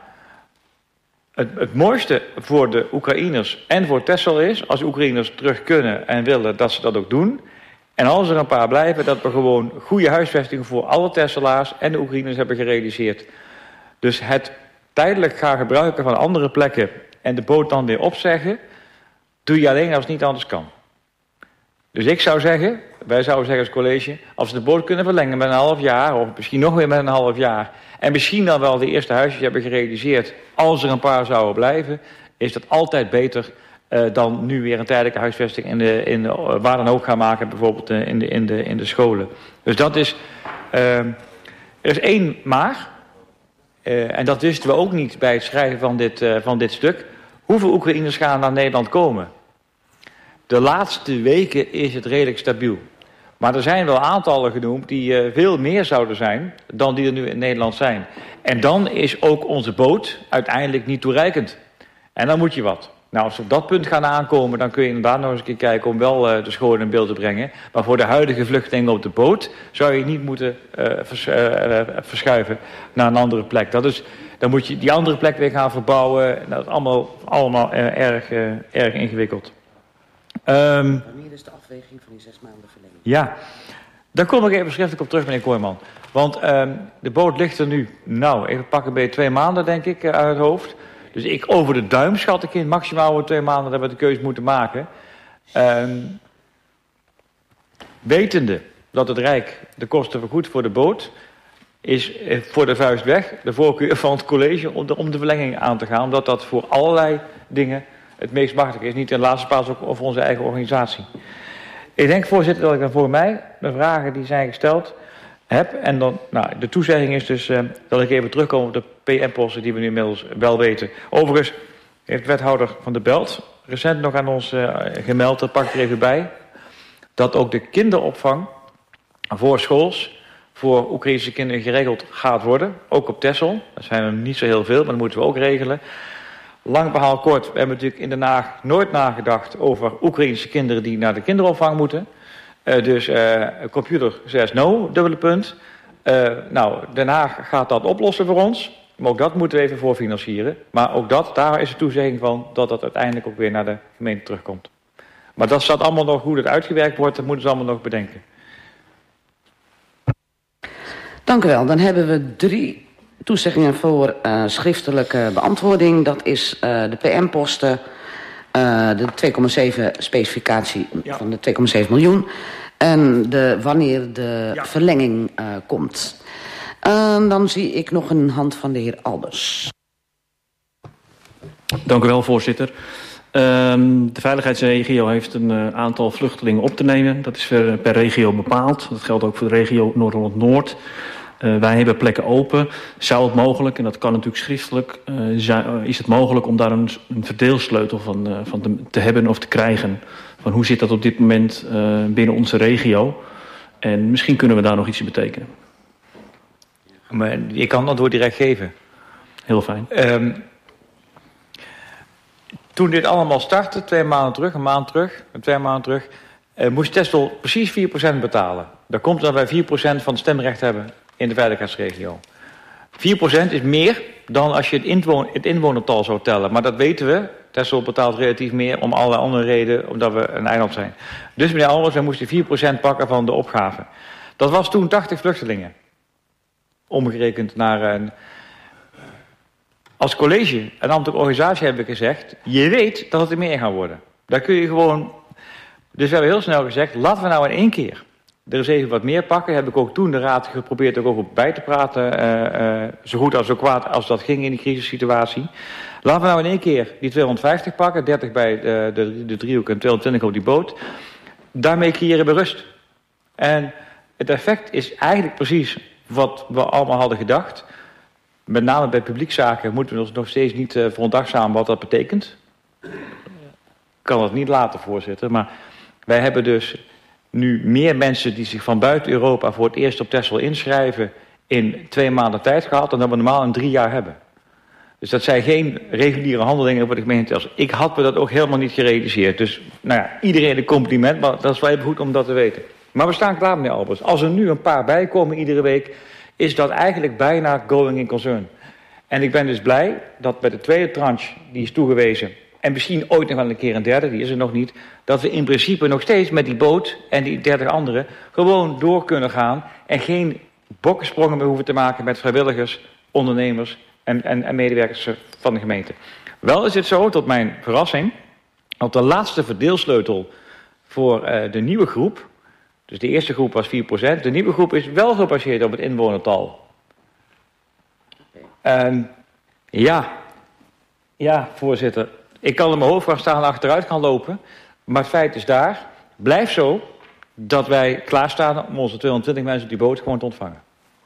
Het, het mooiste voor de Oekraïners en voor Texel is, als Oekraïners terug kunnen en willen, dat ze dat ook doen. En als er een paar blijven, dat we gewoon goede huisvesting voor alle Texelaars en de Oekraïners hebben gerealiseerd. Dus het tijdelijk gaan gebruiken van andere plekken en de boot dan weer opzeggen, doe je alleen als het niet anders kan. Dus ik zou zeggen, wij zouden zeggen als college, als we de boot kunnen verlengen met een half jaar, of misschien nog weer met een half jaar, en misschien dan wel de eerste huisjes hebben gerealiseerd, als er een paar zouden blijven, is dat altijd beter uh, dan nu weer een tijdelijke huisvesting in de, in de, uh, waar dan ook gaan maken, bijvoorbeeld uh, in, de, in, de, in de scholen. Dus dat is, uh, er is één maar, uh, en dat wisten we ook niet bij het schrijven van dit, uh, van dit stuk. Hoeveel Oekraïners gaan naar Nederland komen? De laatste weken is het redelijk stabiel. Maar er zijn wel aantallen genoemd die uh, veel meer zouden zijn dan die er nu in Nederland zijn. En dan is ook onze boot uiteindelijk niet toereikend. En dan moet je wat. Nou, als we op dat punt gaan aankomen, dan kun je inderdaad nog eens een keer kijken om wel uh, de scholen in beeld te brengen. Maar voor de huidige vluchtelingen op de boot zou je niet moeten uh, vers, uh, uh, verschuiven naar een andere plek. Dat is, dan moet je die andere plek weer gaan verbouwen. Dat is allemaal, allemaal uh, erg, uh, erg ingewikkeld. Um,
Wanneer is de afweging van die zes maanden verlenging?
Ja, daar kom ik even schriftelijk op terug, meneer Kooijman. Want um, de boot ligt er nu, nou, even pakken bij twee maanden, denk ik, uh, uit het hoofd. Dus ik over de duim schat ik in, maximaal over twee maanden dat we de keuze moeten maken. Um, wetende dat het Rijk de kosten vergoedt voor de boot, is voor de vuist weg de voorkeur van het college om de, om de verlenging aan te gaan. Omdat dat voor allerlei dingen het meest machtig is. Niet in de laatste plaats ook over onze eigen organisatie. Ik denk, voorzitter, dat ik dan voor mij de vragen die zijn gesteld heb. En dan, nou, de toezegging is dus uh, dat ik even terugkom op de P M-posten die we nu inmiddels wel weten. Overigens heeft wethouder Van der Belt recent nog aan ons uh, gemeld, dat pak ik er even bij, dat ook de kinderopvang voor schools voor Oekraïnse kinderen geregeld gaat worden. Ook op Texel. Dat zijn er niet zo heel veel, maar dat moeten we ook regelen. Lang verhaal kort, we hebben natuurlijk in Den Haag nooit nagedacht over Oekraïnse kinderen die naar de kinderopvang moeten. Uh, dus uh, computer says no, dubbele punt. Uh, nou, Den Haag gaat dat oplossen voor ons. Maar ook dat moeten we even voorfinancieren. Maar ook dat, daar is de toezegging van dat dat uiteindelijk ook weer naar de gemeente terugkomt. Maar dat staat allemaal nog, hoe dat uitgewerkt wordt, dat moeten ze allemaal nog bedenken.
Dank u wel. Dan hebben we drie toezeggingen voor uh, schriftelijke beantwoording. Dat is uh, de P M-posten, uh, de twee komma zeven specificatie ja. van de twee komma zeven miljoen. En de, wanneer de ja. verlenging uh, komt. Uh, dan zie ik nog een hand van de heer Albers.
Dank u wel, voorzitter. Um, de veiligheidsregio heeft een uh, aantal vluchtelingen op te nemen. Dat is per, per regio bepaald. Dat geldt ook voor de regio Noord-Holland-Noord. Uh, wij hebben plekken open. Zou het mogelijk, en dat kan natuurlijk schriftelijk, uh, zou, is het mogelijk om daar een, een verdeelsleutel van, uh, van te, te hebben of te krijgen. Van hoe zit dat op dit moment uh, binnen onze regio? En misschien kunnen we daar nog iets in betekenen.
Maar je kan het antwoord direct geven.
Heel fijn.
Um, toen dit allemaal startte, twee maanden terug, een maand terug, twee maanden terug, uh, moest Texel precies vier procent betalen. Dat komt omdat wij vier procent van het stemrecht hebben in de veiligheidsregio. vier procent is meer dan als je het, inwoon, het inwonertal zou tellen. Maar dat weten we. Texel betaalt relatief meer om allerlei andere redenen, omdat we een eiland zijn. Dus meneer Albers, wij moesten vier procent pakken van de opgave. Dat was toen tachtig vluchtelingen. Omgerekend naar een... Als college en ambtelijke organisatie hebben we gezegd, je weet dat het er meer gaan worden. Daar kun je gewoon... Dus we hebben heel snel gezegd, laten we nou in één keer er eens even wat meer pakken. Heb ik ook toen de raad geprobeerd ook op bij te praten. Uh, uh, zo goed als zo kwaad als dat ging in die crisissituatie. Laten we nou in één keer die tweehonderdvijftig pakken. dertig bij de, de, de driehoek en tweehonderdtwintig op die boot. Daarmee creëren we rust. En het effect is eigenlijk precies wat we allemaal hadden gedacht. Met name bij publiekzaken moeten we ons nog steeds niet uh, verontachtamen wat dat betekent. Ik kan het niet laten, voorzitter. Maar wij hebben dus nu meer mensen die zich van buiten Europa voor het eerst op Texel inschrijven in twee maanden tijd gehad dan dat we normaal in drie jaar hebben. Dus dat zijn geen reguliere handelingen voor de gemeente Texel. Ik had me dat ook helemaal niet gerealiseerd. Dus nou ja, iedereen een compliment, maar dat is wel even goed om dat te weten. Maar we staan klaar, meneer Albers. Als er nu een paar bijkomen iedere week, is dat eigenlijk bijna going in concern. En ik ben dus blij dat bij de tweede tranche, die is toegewezen, en misschien ooit nog wel een keer een derde, die is er nog niet, dat we in principe nog steeds met die boot en die dertig anderen gewoon door kunnen gaan en geen bokkensprongen meer hoeven te maken met vrijwilligers, ondernemers en, en, en medewerkers van de gemeente. Wel is het zo, tot mijn verrassing, op de laatste verdeelsleutel voor uh, de nieuwe groep, dus de eerste groep was vier procent, de nieuwe groep is wel gebaseerd op het inwonertal. En ja, ja, voorzitter, ik kan in mijn hoofd gaan staan en achteruit gaan lopen, maar het feit is daar, blijf zo, dat wij klaarstaan om onze tweehonderdtwintig mensen op die boot gewoon te ontvangen.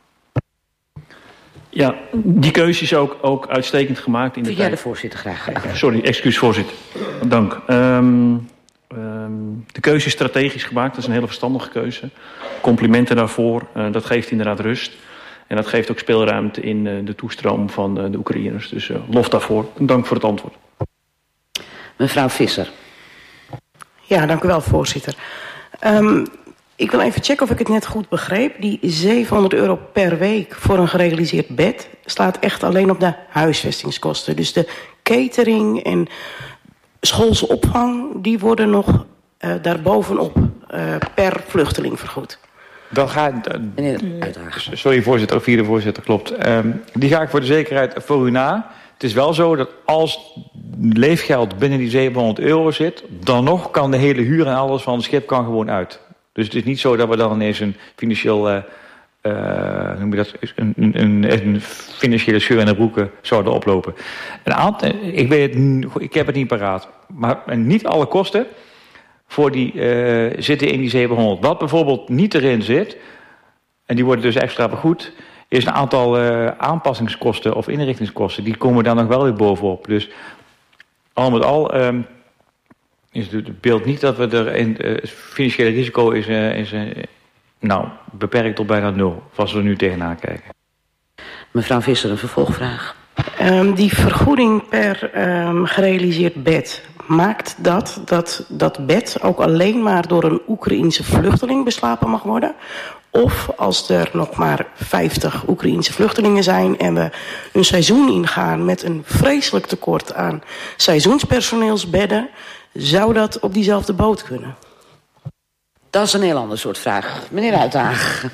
Ja, die keuze is ook, ook uitstekend gemaakt. In de
Vind jij de voorzitter graag?
Sorry, excuus voorzitter. Dank. Um, um, de keuze is strategisch gemaakt, dat is een hele verstandige keuze. Complimenten daarvoor, uh, dat geeft inderdaad rust. En dat geeft ook speelruimte in uh, de toestroom van uh, de Oekraïners. Dus uh, lof daarvoor. Dank voor het antwoord.
Mevrouw Visser.
Ja, dank u wel, voorzitter. Um, ik wil even checken of ik het net goed begreep. Die zevenhonderd euro per week voor een gerealiseerd bed slaat echt alleen op de huisvestingskosten. Dus de catering en schoolse opvang, die worden nog uh, daarbovenop uh, per vluchteling vergoed.
Dan ga ik... Sorry, voorzitter, of vierde voorzitter, klopt. Um, die ga ik voor de zekerheid voor u na. Het is wel zo dat als leefgeld binnen die zevenhonderd euro zit, dan nog kan de hele huur en alles van het schip kan gewoon uit. Dus het is niet zo dat we dan ineens een financieel, uh, uh, noem je dat, een, een, een financiële scheur in de broeken zouden oplopen. Een aantal, ik weet het, ik heb het niet paraat, maar niet alle kosten voor die uh, zitten in die zevenhonderd. Wat bijvoorbeeld niet erin zit, en die worden dus extra vergoed, is een aantal uh, aanpassingskosten of inrichtingskosten. Die komen daar nog wel weer bovenop. Dus al met al um, is het beeld niet dat we er in uh, het financiële risico is, uh, is uh, nou, beperkt tot bijna nul, als we er nu tegenaan kijken.
Mevrouw Visser, een vervolgvraag.
Um, die vergoeding per um, gerealiseerd bed, maakt dat dat dat bed ook alleen maar door een Oekraïense vluchteling beslapen mag worden? Of als er nog maar vijftig Oekraïense vluchtelingen zijn en we een seizoen ingaan met een vreselijk tekort aan seizoenspersoneelsbedden, zou dat op diezelfde boot kunnen?
Dat is een heel ander soort vraag. Meneer Uithaag.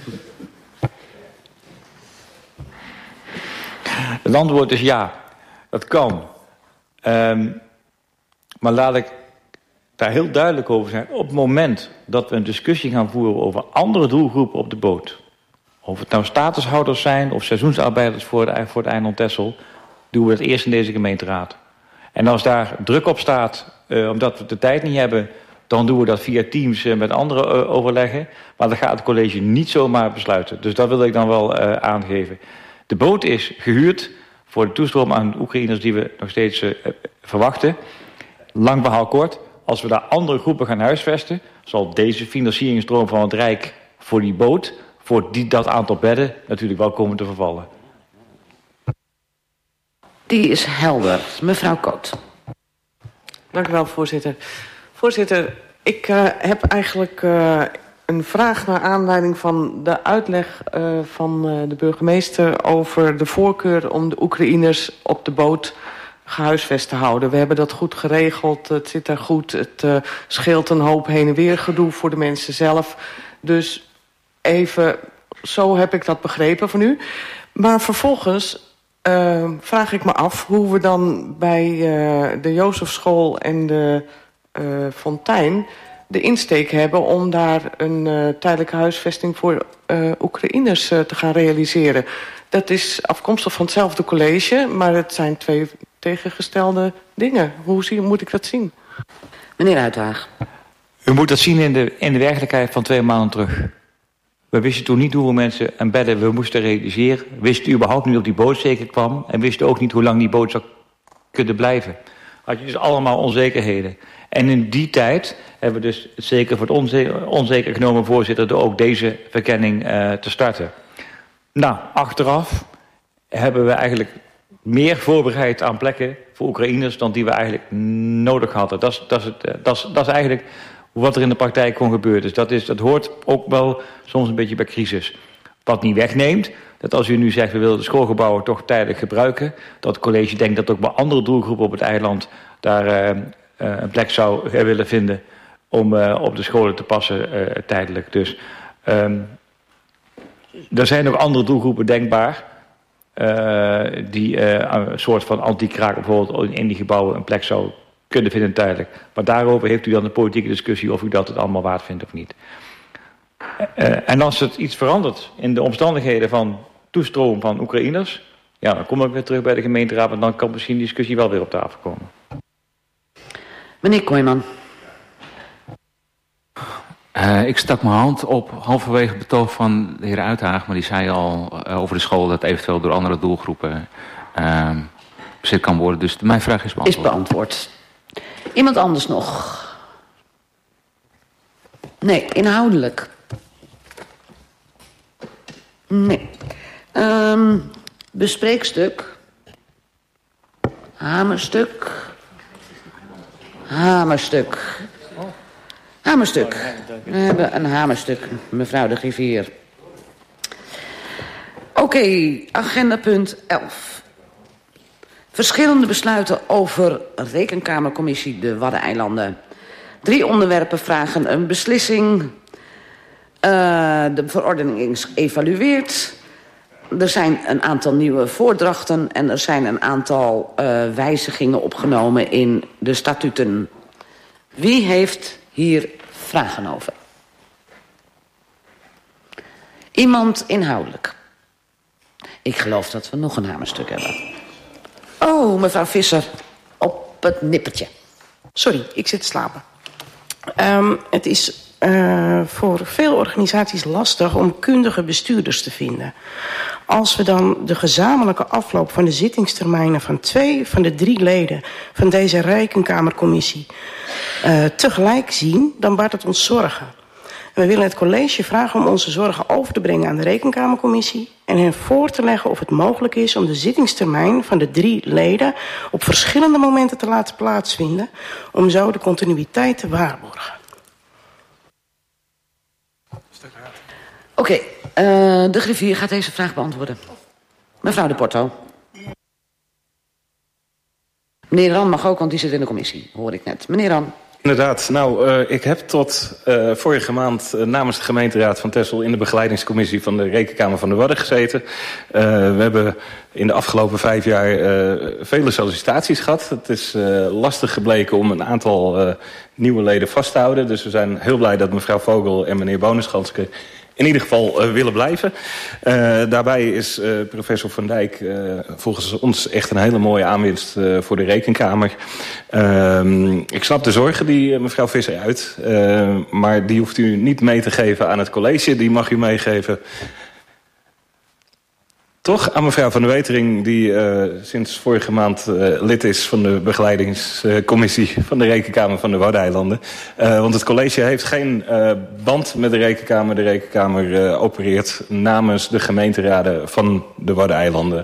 Het antwoord is ja, dat kan. Um, maar laat ik daar heel duidelijk over zijn. Op het moment dat we een discussie gaan voeren over andere doelgroepen op de boot, of het nou statushouders zijn of seizoensarbeiders voor, de, voor het eiland Texel, doen we het eerst in deze gemeenteraad. En als daar druk op staat, uh, omdat we de tijd niet hebben, dan doen we dat via Teams uh, met anderen uh, overleggen. Maar dat gaat het college niet zomaar besluiten. Dus dat wil ik dan wel uh, aangeven. De boot is gehuurd voor de toestroom aan Oekraïners die we nog steeds uh, verwachten. Lang verhaal kort. Als we daar andere groepen gaan huisvesten, zal deze financieringstroom van het Rijk voor die boot, voor die, dat aantal bedden, natuurlijk wel komen te vervallen.
Die is helder. Mevrouw Koot.
Dank u wel, voorzitter. Voorzitter, ik uh, heb eigenlijk uh, een vraag naar aanleiding van de uitleg uh, van uh, de burgemeester over de voorkeur om de Oekraïners op de boot gehuisvest te houden. We hebben dat goed geregeld, het zit daar goed, het uh, scheelt een hoop heen en weer gedoe voor de mensen zelf. Dus even, zo heb ik dat begrepen van u. Maar vervolgens uh, vraag ik me af hoe we dan bij uh, de Jozefschool en de uh, Fontijn de insteek hebben om daar een uh, tijdelijke huisvesting voor uh, Oekraïners uh, te gaan realiseren. Dat is afkomstig van hetzelfde college, maar het zijn twee tegengestelde dingen. Hoe zie, moet ik dat zien?
Meneer Uithaag.
U moet dat zien in de, in de werkelijkheid van twee maanden terug. We wisten toen niet hoeveel mensen en bedden we moesten realiseren. We wisten überhaupt niet of die boot zeker kwam. En wisten ook niet hoe lang die boot zou kunnen blijven. Had je dus allemaal onzekerheden. En in die tijd hebben we dus het zeker voor het onzeker, onzeker genomen, voorzitter, door ook deze verkenning uh, te starten. Nou, achteraf hebben we eigenlijk meer voorbereid aan plekken voor Oekraïners dan die we eigenlijk nodig hadden. Dat is, dat is, het, dat is, dat is eigenlijk wat er in de praktijk gewoon gebeurt. Dus dat, is, dat hoort ook wel soms een beetje bij crisis. Wat niet wegneemt, dat als u nu zegt we willen de schoolgebouwen toch tijdelijk gebruiken, dat het college denkt dat ook bij andere doelgroepen op het eiland daar uh, uh, een plek zou uh, willen vinden om uh, op de scholen te passen uh, tijdelijk. Dus um, er zijn ook andere doelgroepen denkbaar uh, die uh, een soort van anti-kraak bijvoorbeeld in die gebouwen een plek zou kunnen vinden tijdelijk. Maar daarover heeft u dan een politieke discussie of u dat het allemaal waard vindt of niet. Uh, en als het iets verandert in de omstandigheden van toestroom van Oekraïners, ja, dan kom ik weer terug bij de gemeenteraad en dan kan misschien die discussie wel weer op tafel komen.
Meneer Kooijman.
Uh, ik stak mijn hand op halverwege het betoog van de heer Uithaag, maar die zei al uh, over de school dat eventueel door andere doelgroepen uh, bezit kan worden. Dus mijn vraag is beantwoord.
Is beantwoord. Iemand anders nog? Nee, inhoudelijk. Nee. Um, bespreekstuk. Hamerstuk. Hamerstuk. Hamerstuk. We hebben een hamerstuk, mevrouw de Griffier. Oké, okay, agenda punt elf. Verschillende besluiten over Rekenkamercommissie de Waddeneilanden. Drie onderwerpen vragen een beslissing. Uh, de verordening is geëvalueerd. Er zijn een aantal nieuwe voordrachten en er zijn een aantal uh, wijzigingen opgenomen in de statuten. Wie heeft hier vragen over? Iemand inhoudelijk? Ik geloof dat we nog een hamerstuk hebben. Oh, mevrouw Visser, op het nippertje.
Sorry, ik zit te slapen. Um, het is uh, voor veel organisaties lastig om kundige bestuurders te vinden. Als we dan de gezamenlijke afloop van de zittingstermijnen van twee van de drie leden van deze Rekenkamercommissie uh, tegelijk zien, dan baart het ons zorgen. We willen het college vragen om onze zorgen over te brengen aan de Rekenkamercommissie en hen voor te leggen of het mogelijk is om de zittingstermijn van de drie leden op verschillende momenten te laten plaatsvinden, om zo de continuïteit te waarborgen.
Oké, okay, uh, de griffier gaat deze vraag beantwoorden. Mevrouw de Porto. Meneer Ran mag ook, want die zit in de commissie, hoor ik net. Meneer Ran.
Inderdaad. Nou, uh, ik heb tot uh, vorige maand uh, namens de gemeenteraad van Texel in de begeleidingscommissie van de Rekenkamer van de Wadden gezeten. Uh, we hebben in de afgelopen vijf jaar uh, vele sollicitaties gehad. Het is uh, lastig gebleken om een aantal uh, nieuwe leden vast te houden. Dus we zijn heel blij dat mevrouw Vogel en meneer Bonenschanske in ieder geval uh, willen blijven. Uh, daarbij is uh, professor Van Dijk uh, volgens ons echt een hele mooie aanwinst uh, voor de Rekenkamer. Uh, ik snap de zorgen die uh, mevrouw Visser uit. Uh, maar die hoeft u niet mee te geven aan het college. Die mag u meegeven toch aan mevrouw Van der Wetering, die uh, sinds vorige maand uh, lid is van de begeleidingscommissie uh, van de Rekenkamer van de Waddeneilanden. Uh, want het college heeft geen uh, band met de Rekenkamer. De Rekenkamer uh, opereert namens de gemeenteraden van de Waddeneilanden.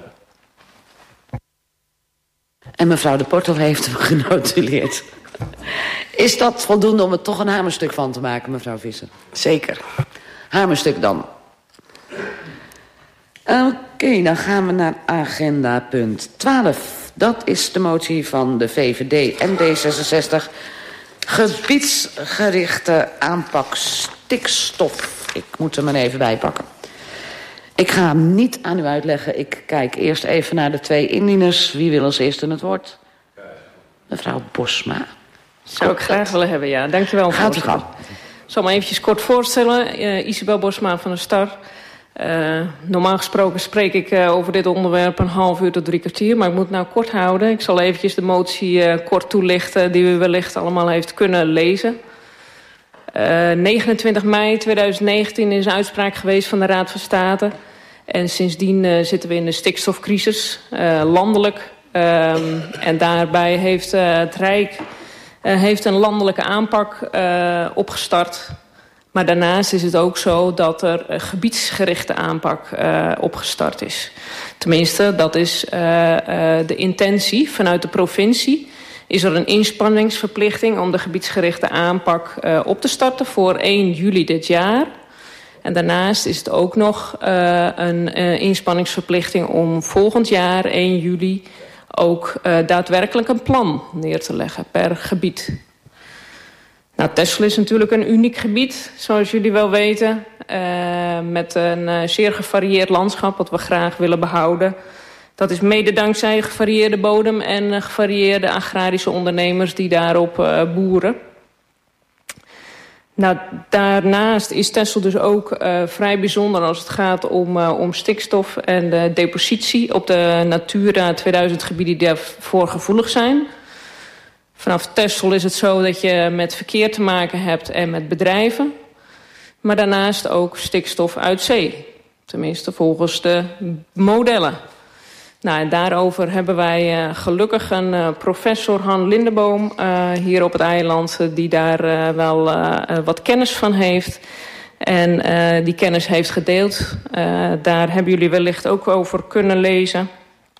En mevrouw de Portel heeft hem genotuleerd. Is dat voldoende om er toch een hamerstuk van te maken, mevrouw Visser?
Zeker.
Hamerstuk dan. Oké, okay, dan gaan we naar agenda punt twaalf. Dat is de motie van de V V D en D zesenzestig. Gebiedsgerichte aanpak stikstof. Ik moet hem er even bij pakken. Ik ga hem niet aan u uitleggen. Ik kijk eerst even naar de twee indieners. Wie wil als eerste het woord? Mevrouw Bosma.
Zou ik graag willen hebben, ja. Dankjewel.
Gaat u gang.
Ik zal me eventjes kort voorstellen. Uh, Isabel Bosma van de Star. Uh, normaal gesproken spreek ik uh, over dit onderwerp een half uur tot drie kwartier. Maar ik moet het nou kort houden. Ik zal eventjes de motie uh, kort toelichten die u wellicht allemaal heeft kunnen lezen. Uh, negenentwintig mei tweeduizend negentien is een uitspraak geweest van de Raad van State. En sindsdien uh, zitten we in de stikstofcrisis, uh, landelijk. Uh, en daarbij heeft uh, het Rijk uh, heeft een landelijke aanpak uh, opgestart. Maar daarnaast is het ook zo dat er een gebiedsgerichte aanpak uh, opgestart is. Tenminste, dat is uh, uh, de intentie vanuit de provincie. Is er een inspanningsverplichting om de gebiedsgerichte aanpak uh, op te starten voor één juli dit jaar. En daarnaast is het ook nog uh, een uh, inspanningsverplichting om volgend jaar één juli ook uh, daadwerkelijk een plan neer te leggen per gebied. Nou, Texel is natuurlijk een uniek gebied, zoals jullie wel weten. Uh, met een uh, zeer gevarieerd landschap wat we graag willen behouden. Dat is mede dankzij gevarieerde bodem en uh, gevarieerde agrarische ondernemers die daarop uh, boeren. Nou, daarnaast is Texel dus ook uh, vrij bijzonder als het gaat om, uh, om stikstof en de depositie op de Natura tweeduizend gebieden die daarvoor gevoelig zijn. Vanaf Texel is het zo dat je met verkeer te maken hebt en met bedrijven. Maar daarnaast ook stikstof uit zee. Tenminste volgens de modellen. Nou, en daarover hebben wij uh, gelukkig een uh, professor Han Lindeboom uh, hier op het eiland, uh, die daar uh, wel uh, uh, wat kennis van heeft. En uh, die kennis heeft gedeeld. Uh, daar hebben jullie wellicht ook over kunnen lezen.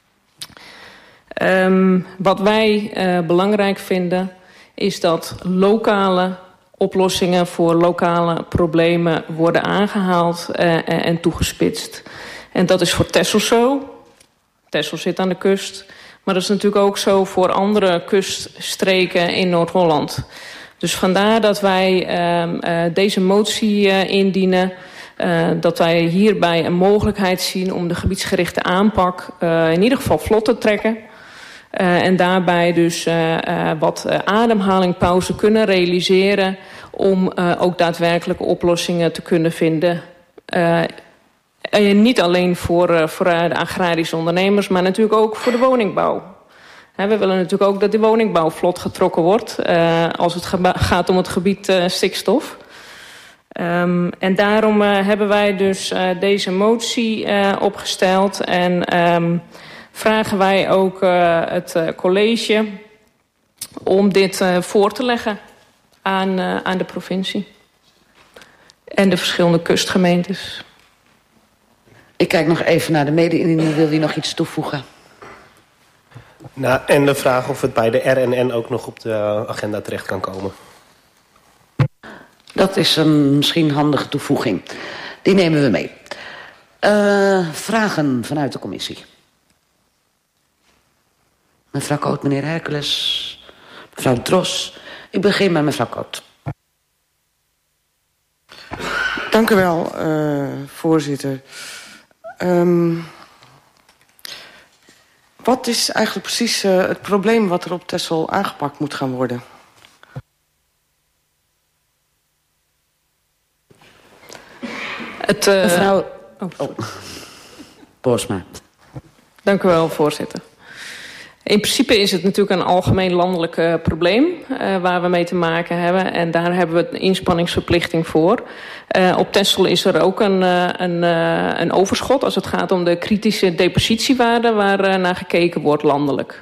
Um, wat wij uh, belangrijk vinden is dat lokale oplossingen voor lokale problemen worden aangehaald uh, en toegespitst. En dat is voor Texel zo. Texel zit aan de kust. Maar dat is natuurlijk ook zo voor andere kuststreken in Noord-Holland. Dus vandaar dat wij uh, uh, deze motie uh, indienen. Uh, dat wij hierbij een mogelijkheid zien om de gebiedsgerichte aanpak uh, in ieder geval vlot te trekken. Uh, en daarbij dus uh, uh, wat uh, ademhalingpauze kunnen realiseren om uh, ook daadwerkelijke oplossingen te kunnen vinden. Uh, en niet alleen voor, uh, voor uh, de agrarische ondernemers, maar natuurlijk ook voor de woningbouw. He, we willen natuurlijk ook dat de woningbouw vlot getrokken wordt uh, als het gaat om het gebied uh, stikstof. Um, en daarom uh, hebben wij dus uh, deze motie uh, opgesteld en um, vragen wij ook uh, het uh, college om dit uh, voor te leggen aan, uh, aan de provincie. en de verschillende kustgemeentes.
Ik kijk nog even naar de mede-indiener. Wil die nog iets toevoegen?
Nou, en de vraag of het bij de R N N ook nog op de agenda terecht kan komen.
Dat is een misschien handige toevoeging. Die nemen we mee. Uh, vragen vanuit de commissie. Mevrouw Koot, meneer Hercules, mevrouw Dros. Ik begin met mevrouw Koot.
Dank u wel, uh, voorzitter. Um, wat is eigenlijk precies uh, het probleem wat er op Texel aangepakt moet gaan worden?
Het, uh...
Mevrouw... Oh, oh. Boersma.
Dank u wel, voorzitter. In principe is het natuurlijk een algemeen landelijk uh, probleem uh, waar we mee te maken hebben. En daar hebben we een inspanningsverplichting voor. Uh, op Texel is er ook een, uh, een, uh, een overschot als het gaat om de kritische depositiewaarde waar uh, naar gekeken wordt landelijk.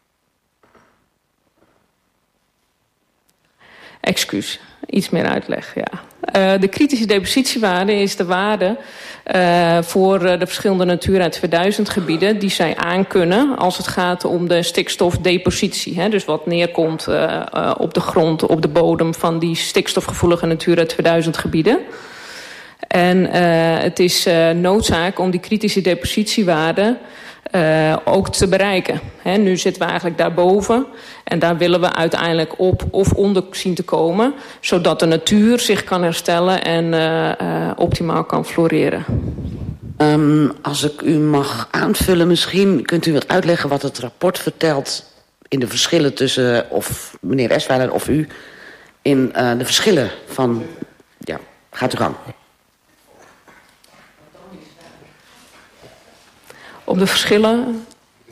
Excuus, iets meer uitleg, ja. Uh, de kritische depositiewaarde is de waarde uh, voor uh, de verschillende Natura tweeduizend gebieden die zij aankunnen als het gaat om de stikstofdepositie. Hè, dus wat neerkomt uh, uh, op de grond, op de bodem van die stikstofgevoelige Natura tweeduizend gebieden. En uh, het is uh, noodzaak om die kritische depositiewaarde Uh, ook te bereiken. He, nu zitten we eigenlijk daarboven. En daar willen we uiteindelijk op of onder zien te komen. Zodat de natuur zich kan herstellen en uh, uh, optimaal kan floreren.
Um, als ik u mag aanvullen misschien, kunt u wat uitleggen wat het rapport vertelt in de verschillen tussen, of meneer Esweiler of u, in uh, de verschillen van, ja, gaat u gang.
Op de verschillen.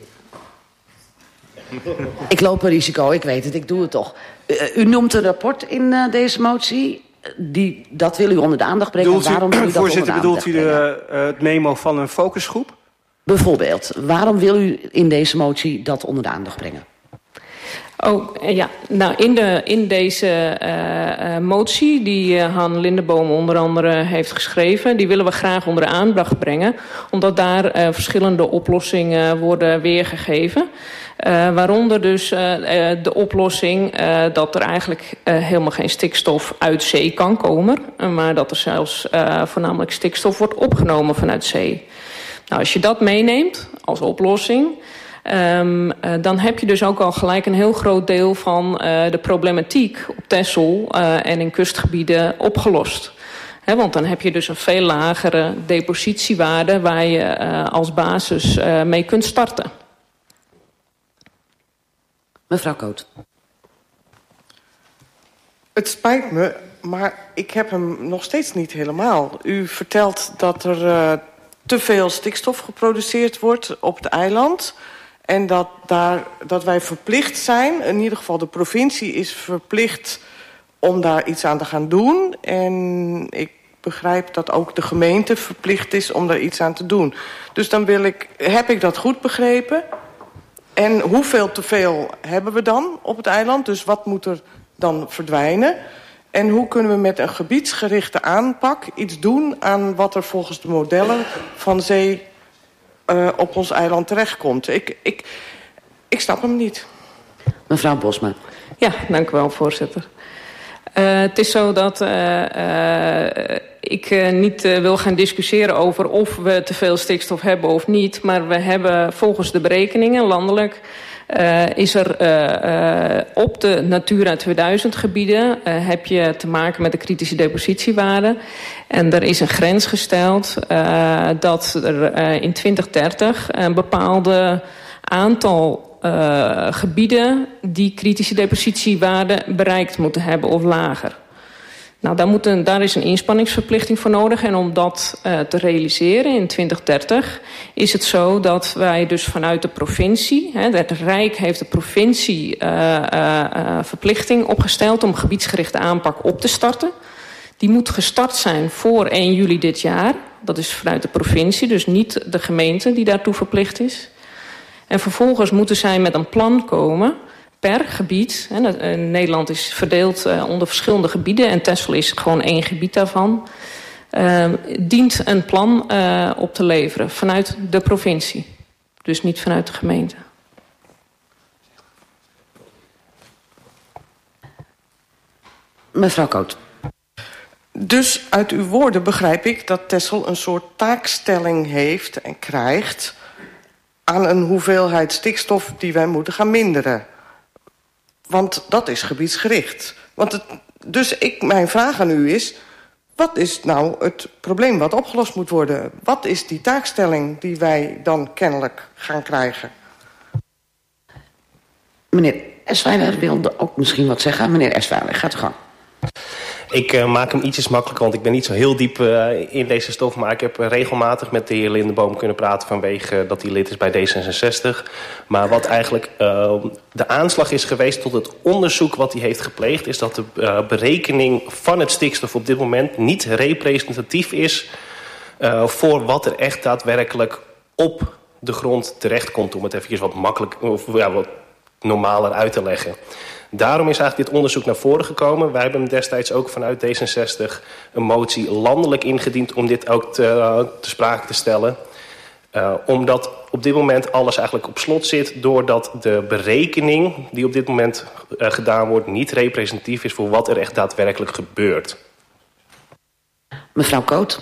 Ik loop een risico, ik weet het, ik doe het toch. Uh, u noemt een rapport in uh, deze motie. Die, dat wil u onder de aandacht brengen.
Bedoelt u,
waarom wil u dat
voorzitter,
onder de
bedoelt u de, uh, het memo van een focusgroep?
Bijvoorbeeld, waarom wil u in deze motie dat onder de aandacht brengen?
Oh, ja. Nou, in, de, in deze uh, uh, motie die uh, Han Lindeboom onder andere heeft geschreven, die willen we graag onder de aandacht brengen, omdat daar uh, verschillende oplossingen worden weergegeven. Uh, waaronder dus uh, uh, de oplossing uh, dat er eigenlijk uh, helemaal geen stikstof uit zee kan komen, maar dat er zelfs uh, voornamelijk stikstof wordt opgenomen vanuit zee. Nou, als je dat meeneemt als oplossing, Um, uh, dan heb je dus ook al gelijk een heel groot deel van uh, de problematiek op Texel uh, en in kustgebieden opgelost. He, want dan heb je dus een veel lagere depositiewaarde waar je uh, als basis uh, mee kunt starten.
Mevrouw Koot.
Het spijt me, maar ik heb hem nog steeds niet helemaal. U vertelt dat er uh, te veel stikstof geproduceerd wordt op het eiland. En dat, daar, dat wij verplicht zijn, in ieder geval de provincie is verplicht om daar iets aan te gaan doen. En ik begrijp dat ook de gemeente verplicht is om daar iets aan te doen. Dus dan wil ik, heb ik dat goed begrepen? En hoeveel te veel hebben we dan op het eiland? Dus wat moet er dan verdwijnen? En hoe kunnen we met een gebiedsgerichte aanpak iets doen aan wat er volgens de modellen van zee uh, op ons eiland terechtkomt? Ik, ik, ik snap hem niet.
Mevrouw Bosma.
Ja, dank u wel, voorzitter. Uh, het is zo dat uh, uh, ik uh, niet uh, wil gaan discussiëren over of we te veel stikstof hebben of niet. Maar we hebben volgens de berekeningen landelijk Uh, is er uh, uh, op de Natura tweeduizend gebieden uh, heb je te maken met de kritische depositiewaarde. En er is een grens gesteld uh, dat er uh, in twintig dertig een bepaalde aantal uh, gebieden die kritische depositiewaarde bereikt moeten hebben of lager. Nou, daar, moet een, daar is een inspanningsverplichting voor nodig. En om dat uh, te realiseren in twintig dertig is het zo dat wij dus vanuit de provincie, hè, het Rijk heeft de provincie uh, uh, uh, verplichting opgesteld om gebiedsgerichte aanpak op te starten. Die moet gestart zijn voor één juli dit jaar. Dat is vanuit de provincie, dus niet de gemeente die daartoe verplicht is. En vervolgens moeten zij met een plan komen per gebied. Hè, Nederland is verdeeld uh, onder verschillende gebieden en Texel is gewoon één gebied daarvan. Uh, dient een plan uh, op te leveren vanuit de provincie. Dus niet vanuit de gemeente.
Mevrouw Koot.
Dus uit uw woorden begrijp ik dat Texel een soort taakstelling heeft en krijgt aan een hoeveelheid stikstof die wij moeten gaan minderen. Want dat is gebiedsgericht. Want het, dus ik, mijn vraag aan u is, wat is nou het probleem wat opgelost moet worden? Wat is die taakstelling die wij dan kennelijk gaan krijgen?
Meneer Esweiler wilde ook misschien wat zeggen. Meneer Esweiler, gaat u gang.
Ik uh, maak hem ietsjes makkelijker, want ik ben niet zo heel diep uh, in deze stof. Maar ik heb uh, regelmatig met de heer Lindeboom kunnen praten vanwege uh, dat hij lid is bij D zesenzestig. Maar wat eigenlijk uh, de aanslag is geweest tot het onderzoek wat hij heeft gepleegd, is dat de uh, berekening van het stikstof op dit moment niet representatief is uh, voor wat er echt daadwerkelijk op de grond terechtkomt. Om het even wat makkelijk of ja, wat normaler uit te leggen. Daarom is eigenlijk dit onderzoek naar voren gekomen. Wij hebben destijds ook vanuit D zesenzestig een motie landelijk ingediend om dit ook te, uh, te sprake te stellen. Uh, omdat op dit moment alles eigenlijk op slot zit, doordat de berekening die op dit moment uh, gedaan wordt niet representatief is voor wat er echt daadwerkelijk gebeurt.
Mevrouw Koot.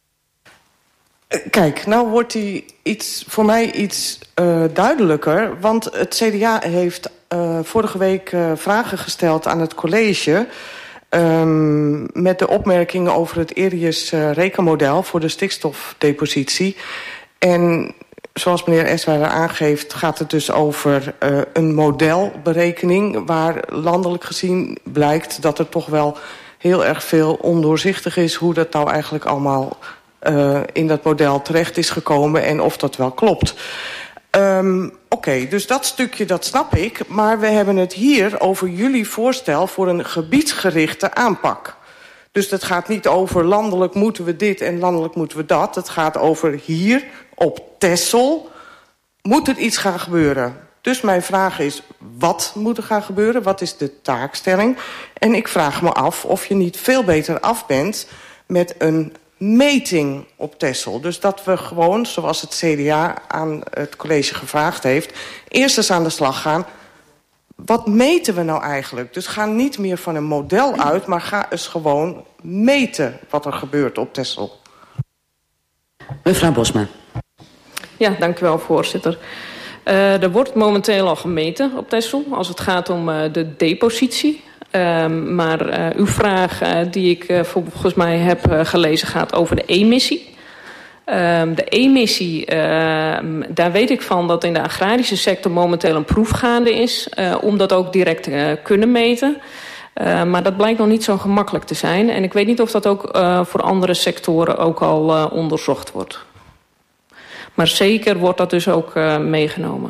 Kijk, nou wordt die iets, voor mij iets uh, duidelijker. Want het C D A heeft uh, vorige week uh, vragen gesteld aan het college Um, met de opmerkingen over het Erius uh, rekenmodel voor de stikstofdepositie. En zoals meneer Esweiler aangeeft, gaat het dus over uh, een modelberekening waar landelijk gezien blijkt dat er toch wel heel erg veel ondoorzichtig is hoe dat nou eigenlijk allemaal uh, in dat model terecht is gekomen en of dat wel klopt. Um, Oké, okay, dus dat stukje dat snap ik, maar we hebben het hier over jullie voorstel voor een gebiedsgerichte aanpak. Dus het gaat niet over landelijk moeten we dit en landelijk moeten we dat. Het gaat over hier op Texel moet er iets gaan gebeuren. Dus mijn vraag is, wat moet er gaan gebeuren? Wat is de taakstelling? En ik vraag me af of je niet veel beter af bent met een meting op Texel. Dus dat we gewoon, zoals het C D A aan het college gevraagd heeft, eerst eens aan de slag gaan. Wat meten we nou eigenlijk? Dus ga niet meer van een model uit, maar ga eens gewoon meten wat er gebeurt op Texel.
Mevrouw Bosma.
Ja, dank u wel, voorzitter. Uh, er wordt momenteel al gemeten op Texel als het gaat om uh, de depositie. Uh, maar uh, uw vraag uh, die ik uh, volgens mij heb uh, gelezen gaat over de emissie. Uh, de emissie, uh, daar weet ik van dat in de agrarische sector momenteel een proef gaande is uh, om dat ook direct uh, kunnen meten. Uh, maar dat blijkt nog niet zo gemakkelijk te zijn. En ik weet niet of dat ook uh, voor andere sectoren ook al uh, onderzocht wordt. Maar zeker wordt dat dus ook uh, meegenomen.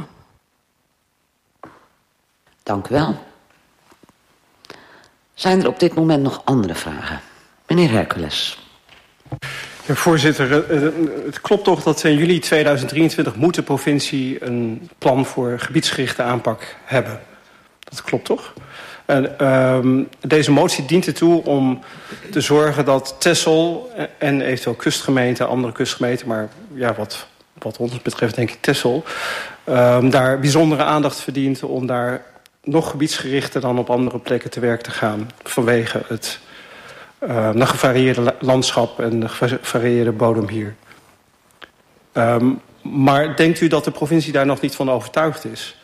Dank u wel. Zijn er op dit moment nog andere vragen? Meneer Hercules.
Ja, voorzitter, het klopt toch dat in juli tweeduizend drieëntwintig moet de provincie een plan voor gebiedsgerichte aanpak hebben. Dat klopt toch? En, um, deze motie dient ertoe om te zorgen dat Texel en eventueel kustgemeenten, andere kustgemeenten, maar ja, wat, wat ons betreft denk ik Texel, um, daar bijzondere aandacht verdient om daar nog gebiedsgerichter dan op andere plekken te werk te gaan vanwege het uh, gevarieerde landschap en de gevarieerde bodem hier. Um, maar denkt u dat de provincie daar nog niet van overtuigd is?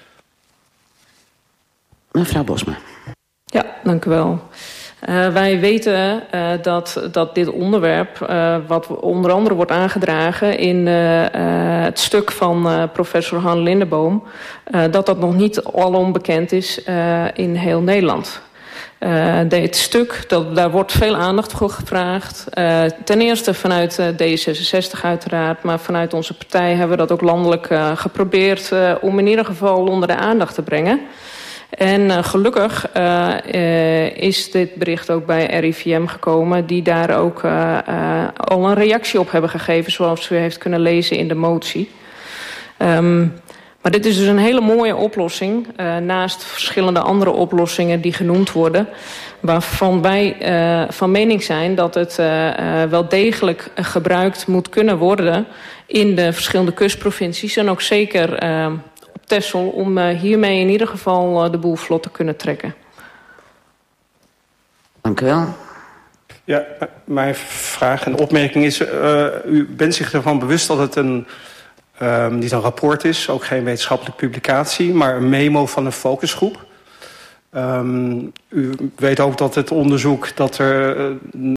Mevrouw Bosma.
Ja, dank u wel. Uh, wij weten uh, dat, dat dit onderwerp, uh, wat onder andere wordt aangedragen in uh, uh, het stuk van uh, professor Han Lindeboom, uh, dat dat nog niet alom bekend is uh, in heel Nederland. Uh, dit stuk, dat, daar wordt veel aandacht voor gevraagd. Uh, ten eerste vanuit uh, D zesenzestig uiteraard, maar vanuit onze partij hebben we dat ook landelijk uh, geprobeerd uh, om in ieder geval onder de aandacht te brengen. En uh, gelukkig uh, uh, is dit bericht ook bij R I V M gekomen, die daar ook uh, uh, al een reactie op hebben gegeven, zoals u heeft kunnen lezen in de motie. Um, Maar dit is dus een hele mooie oplossing, uh, naast verschillende andere oplossingen die genoemd worden, waarvan wij uh, van mening zijn dat het uh, uh, wel degelijk gebruikt moet kunnen worden in de verschillende kustprovincies en ook zeker uh, op Texel om uh, hiermee in ieder geval uh, de boel vlot te kunnen trekken.
Dank u wel.
Ja, mijn vraag en opmerking is, uh, u bent zich ervan bewust dat het een Um, niet een rapport is, ook geen wetenschappelijke publicatie, maar een memo van een focusgroep. Um, u weet ook dat het onderzoek dat er uh,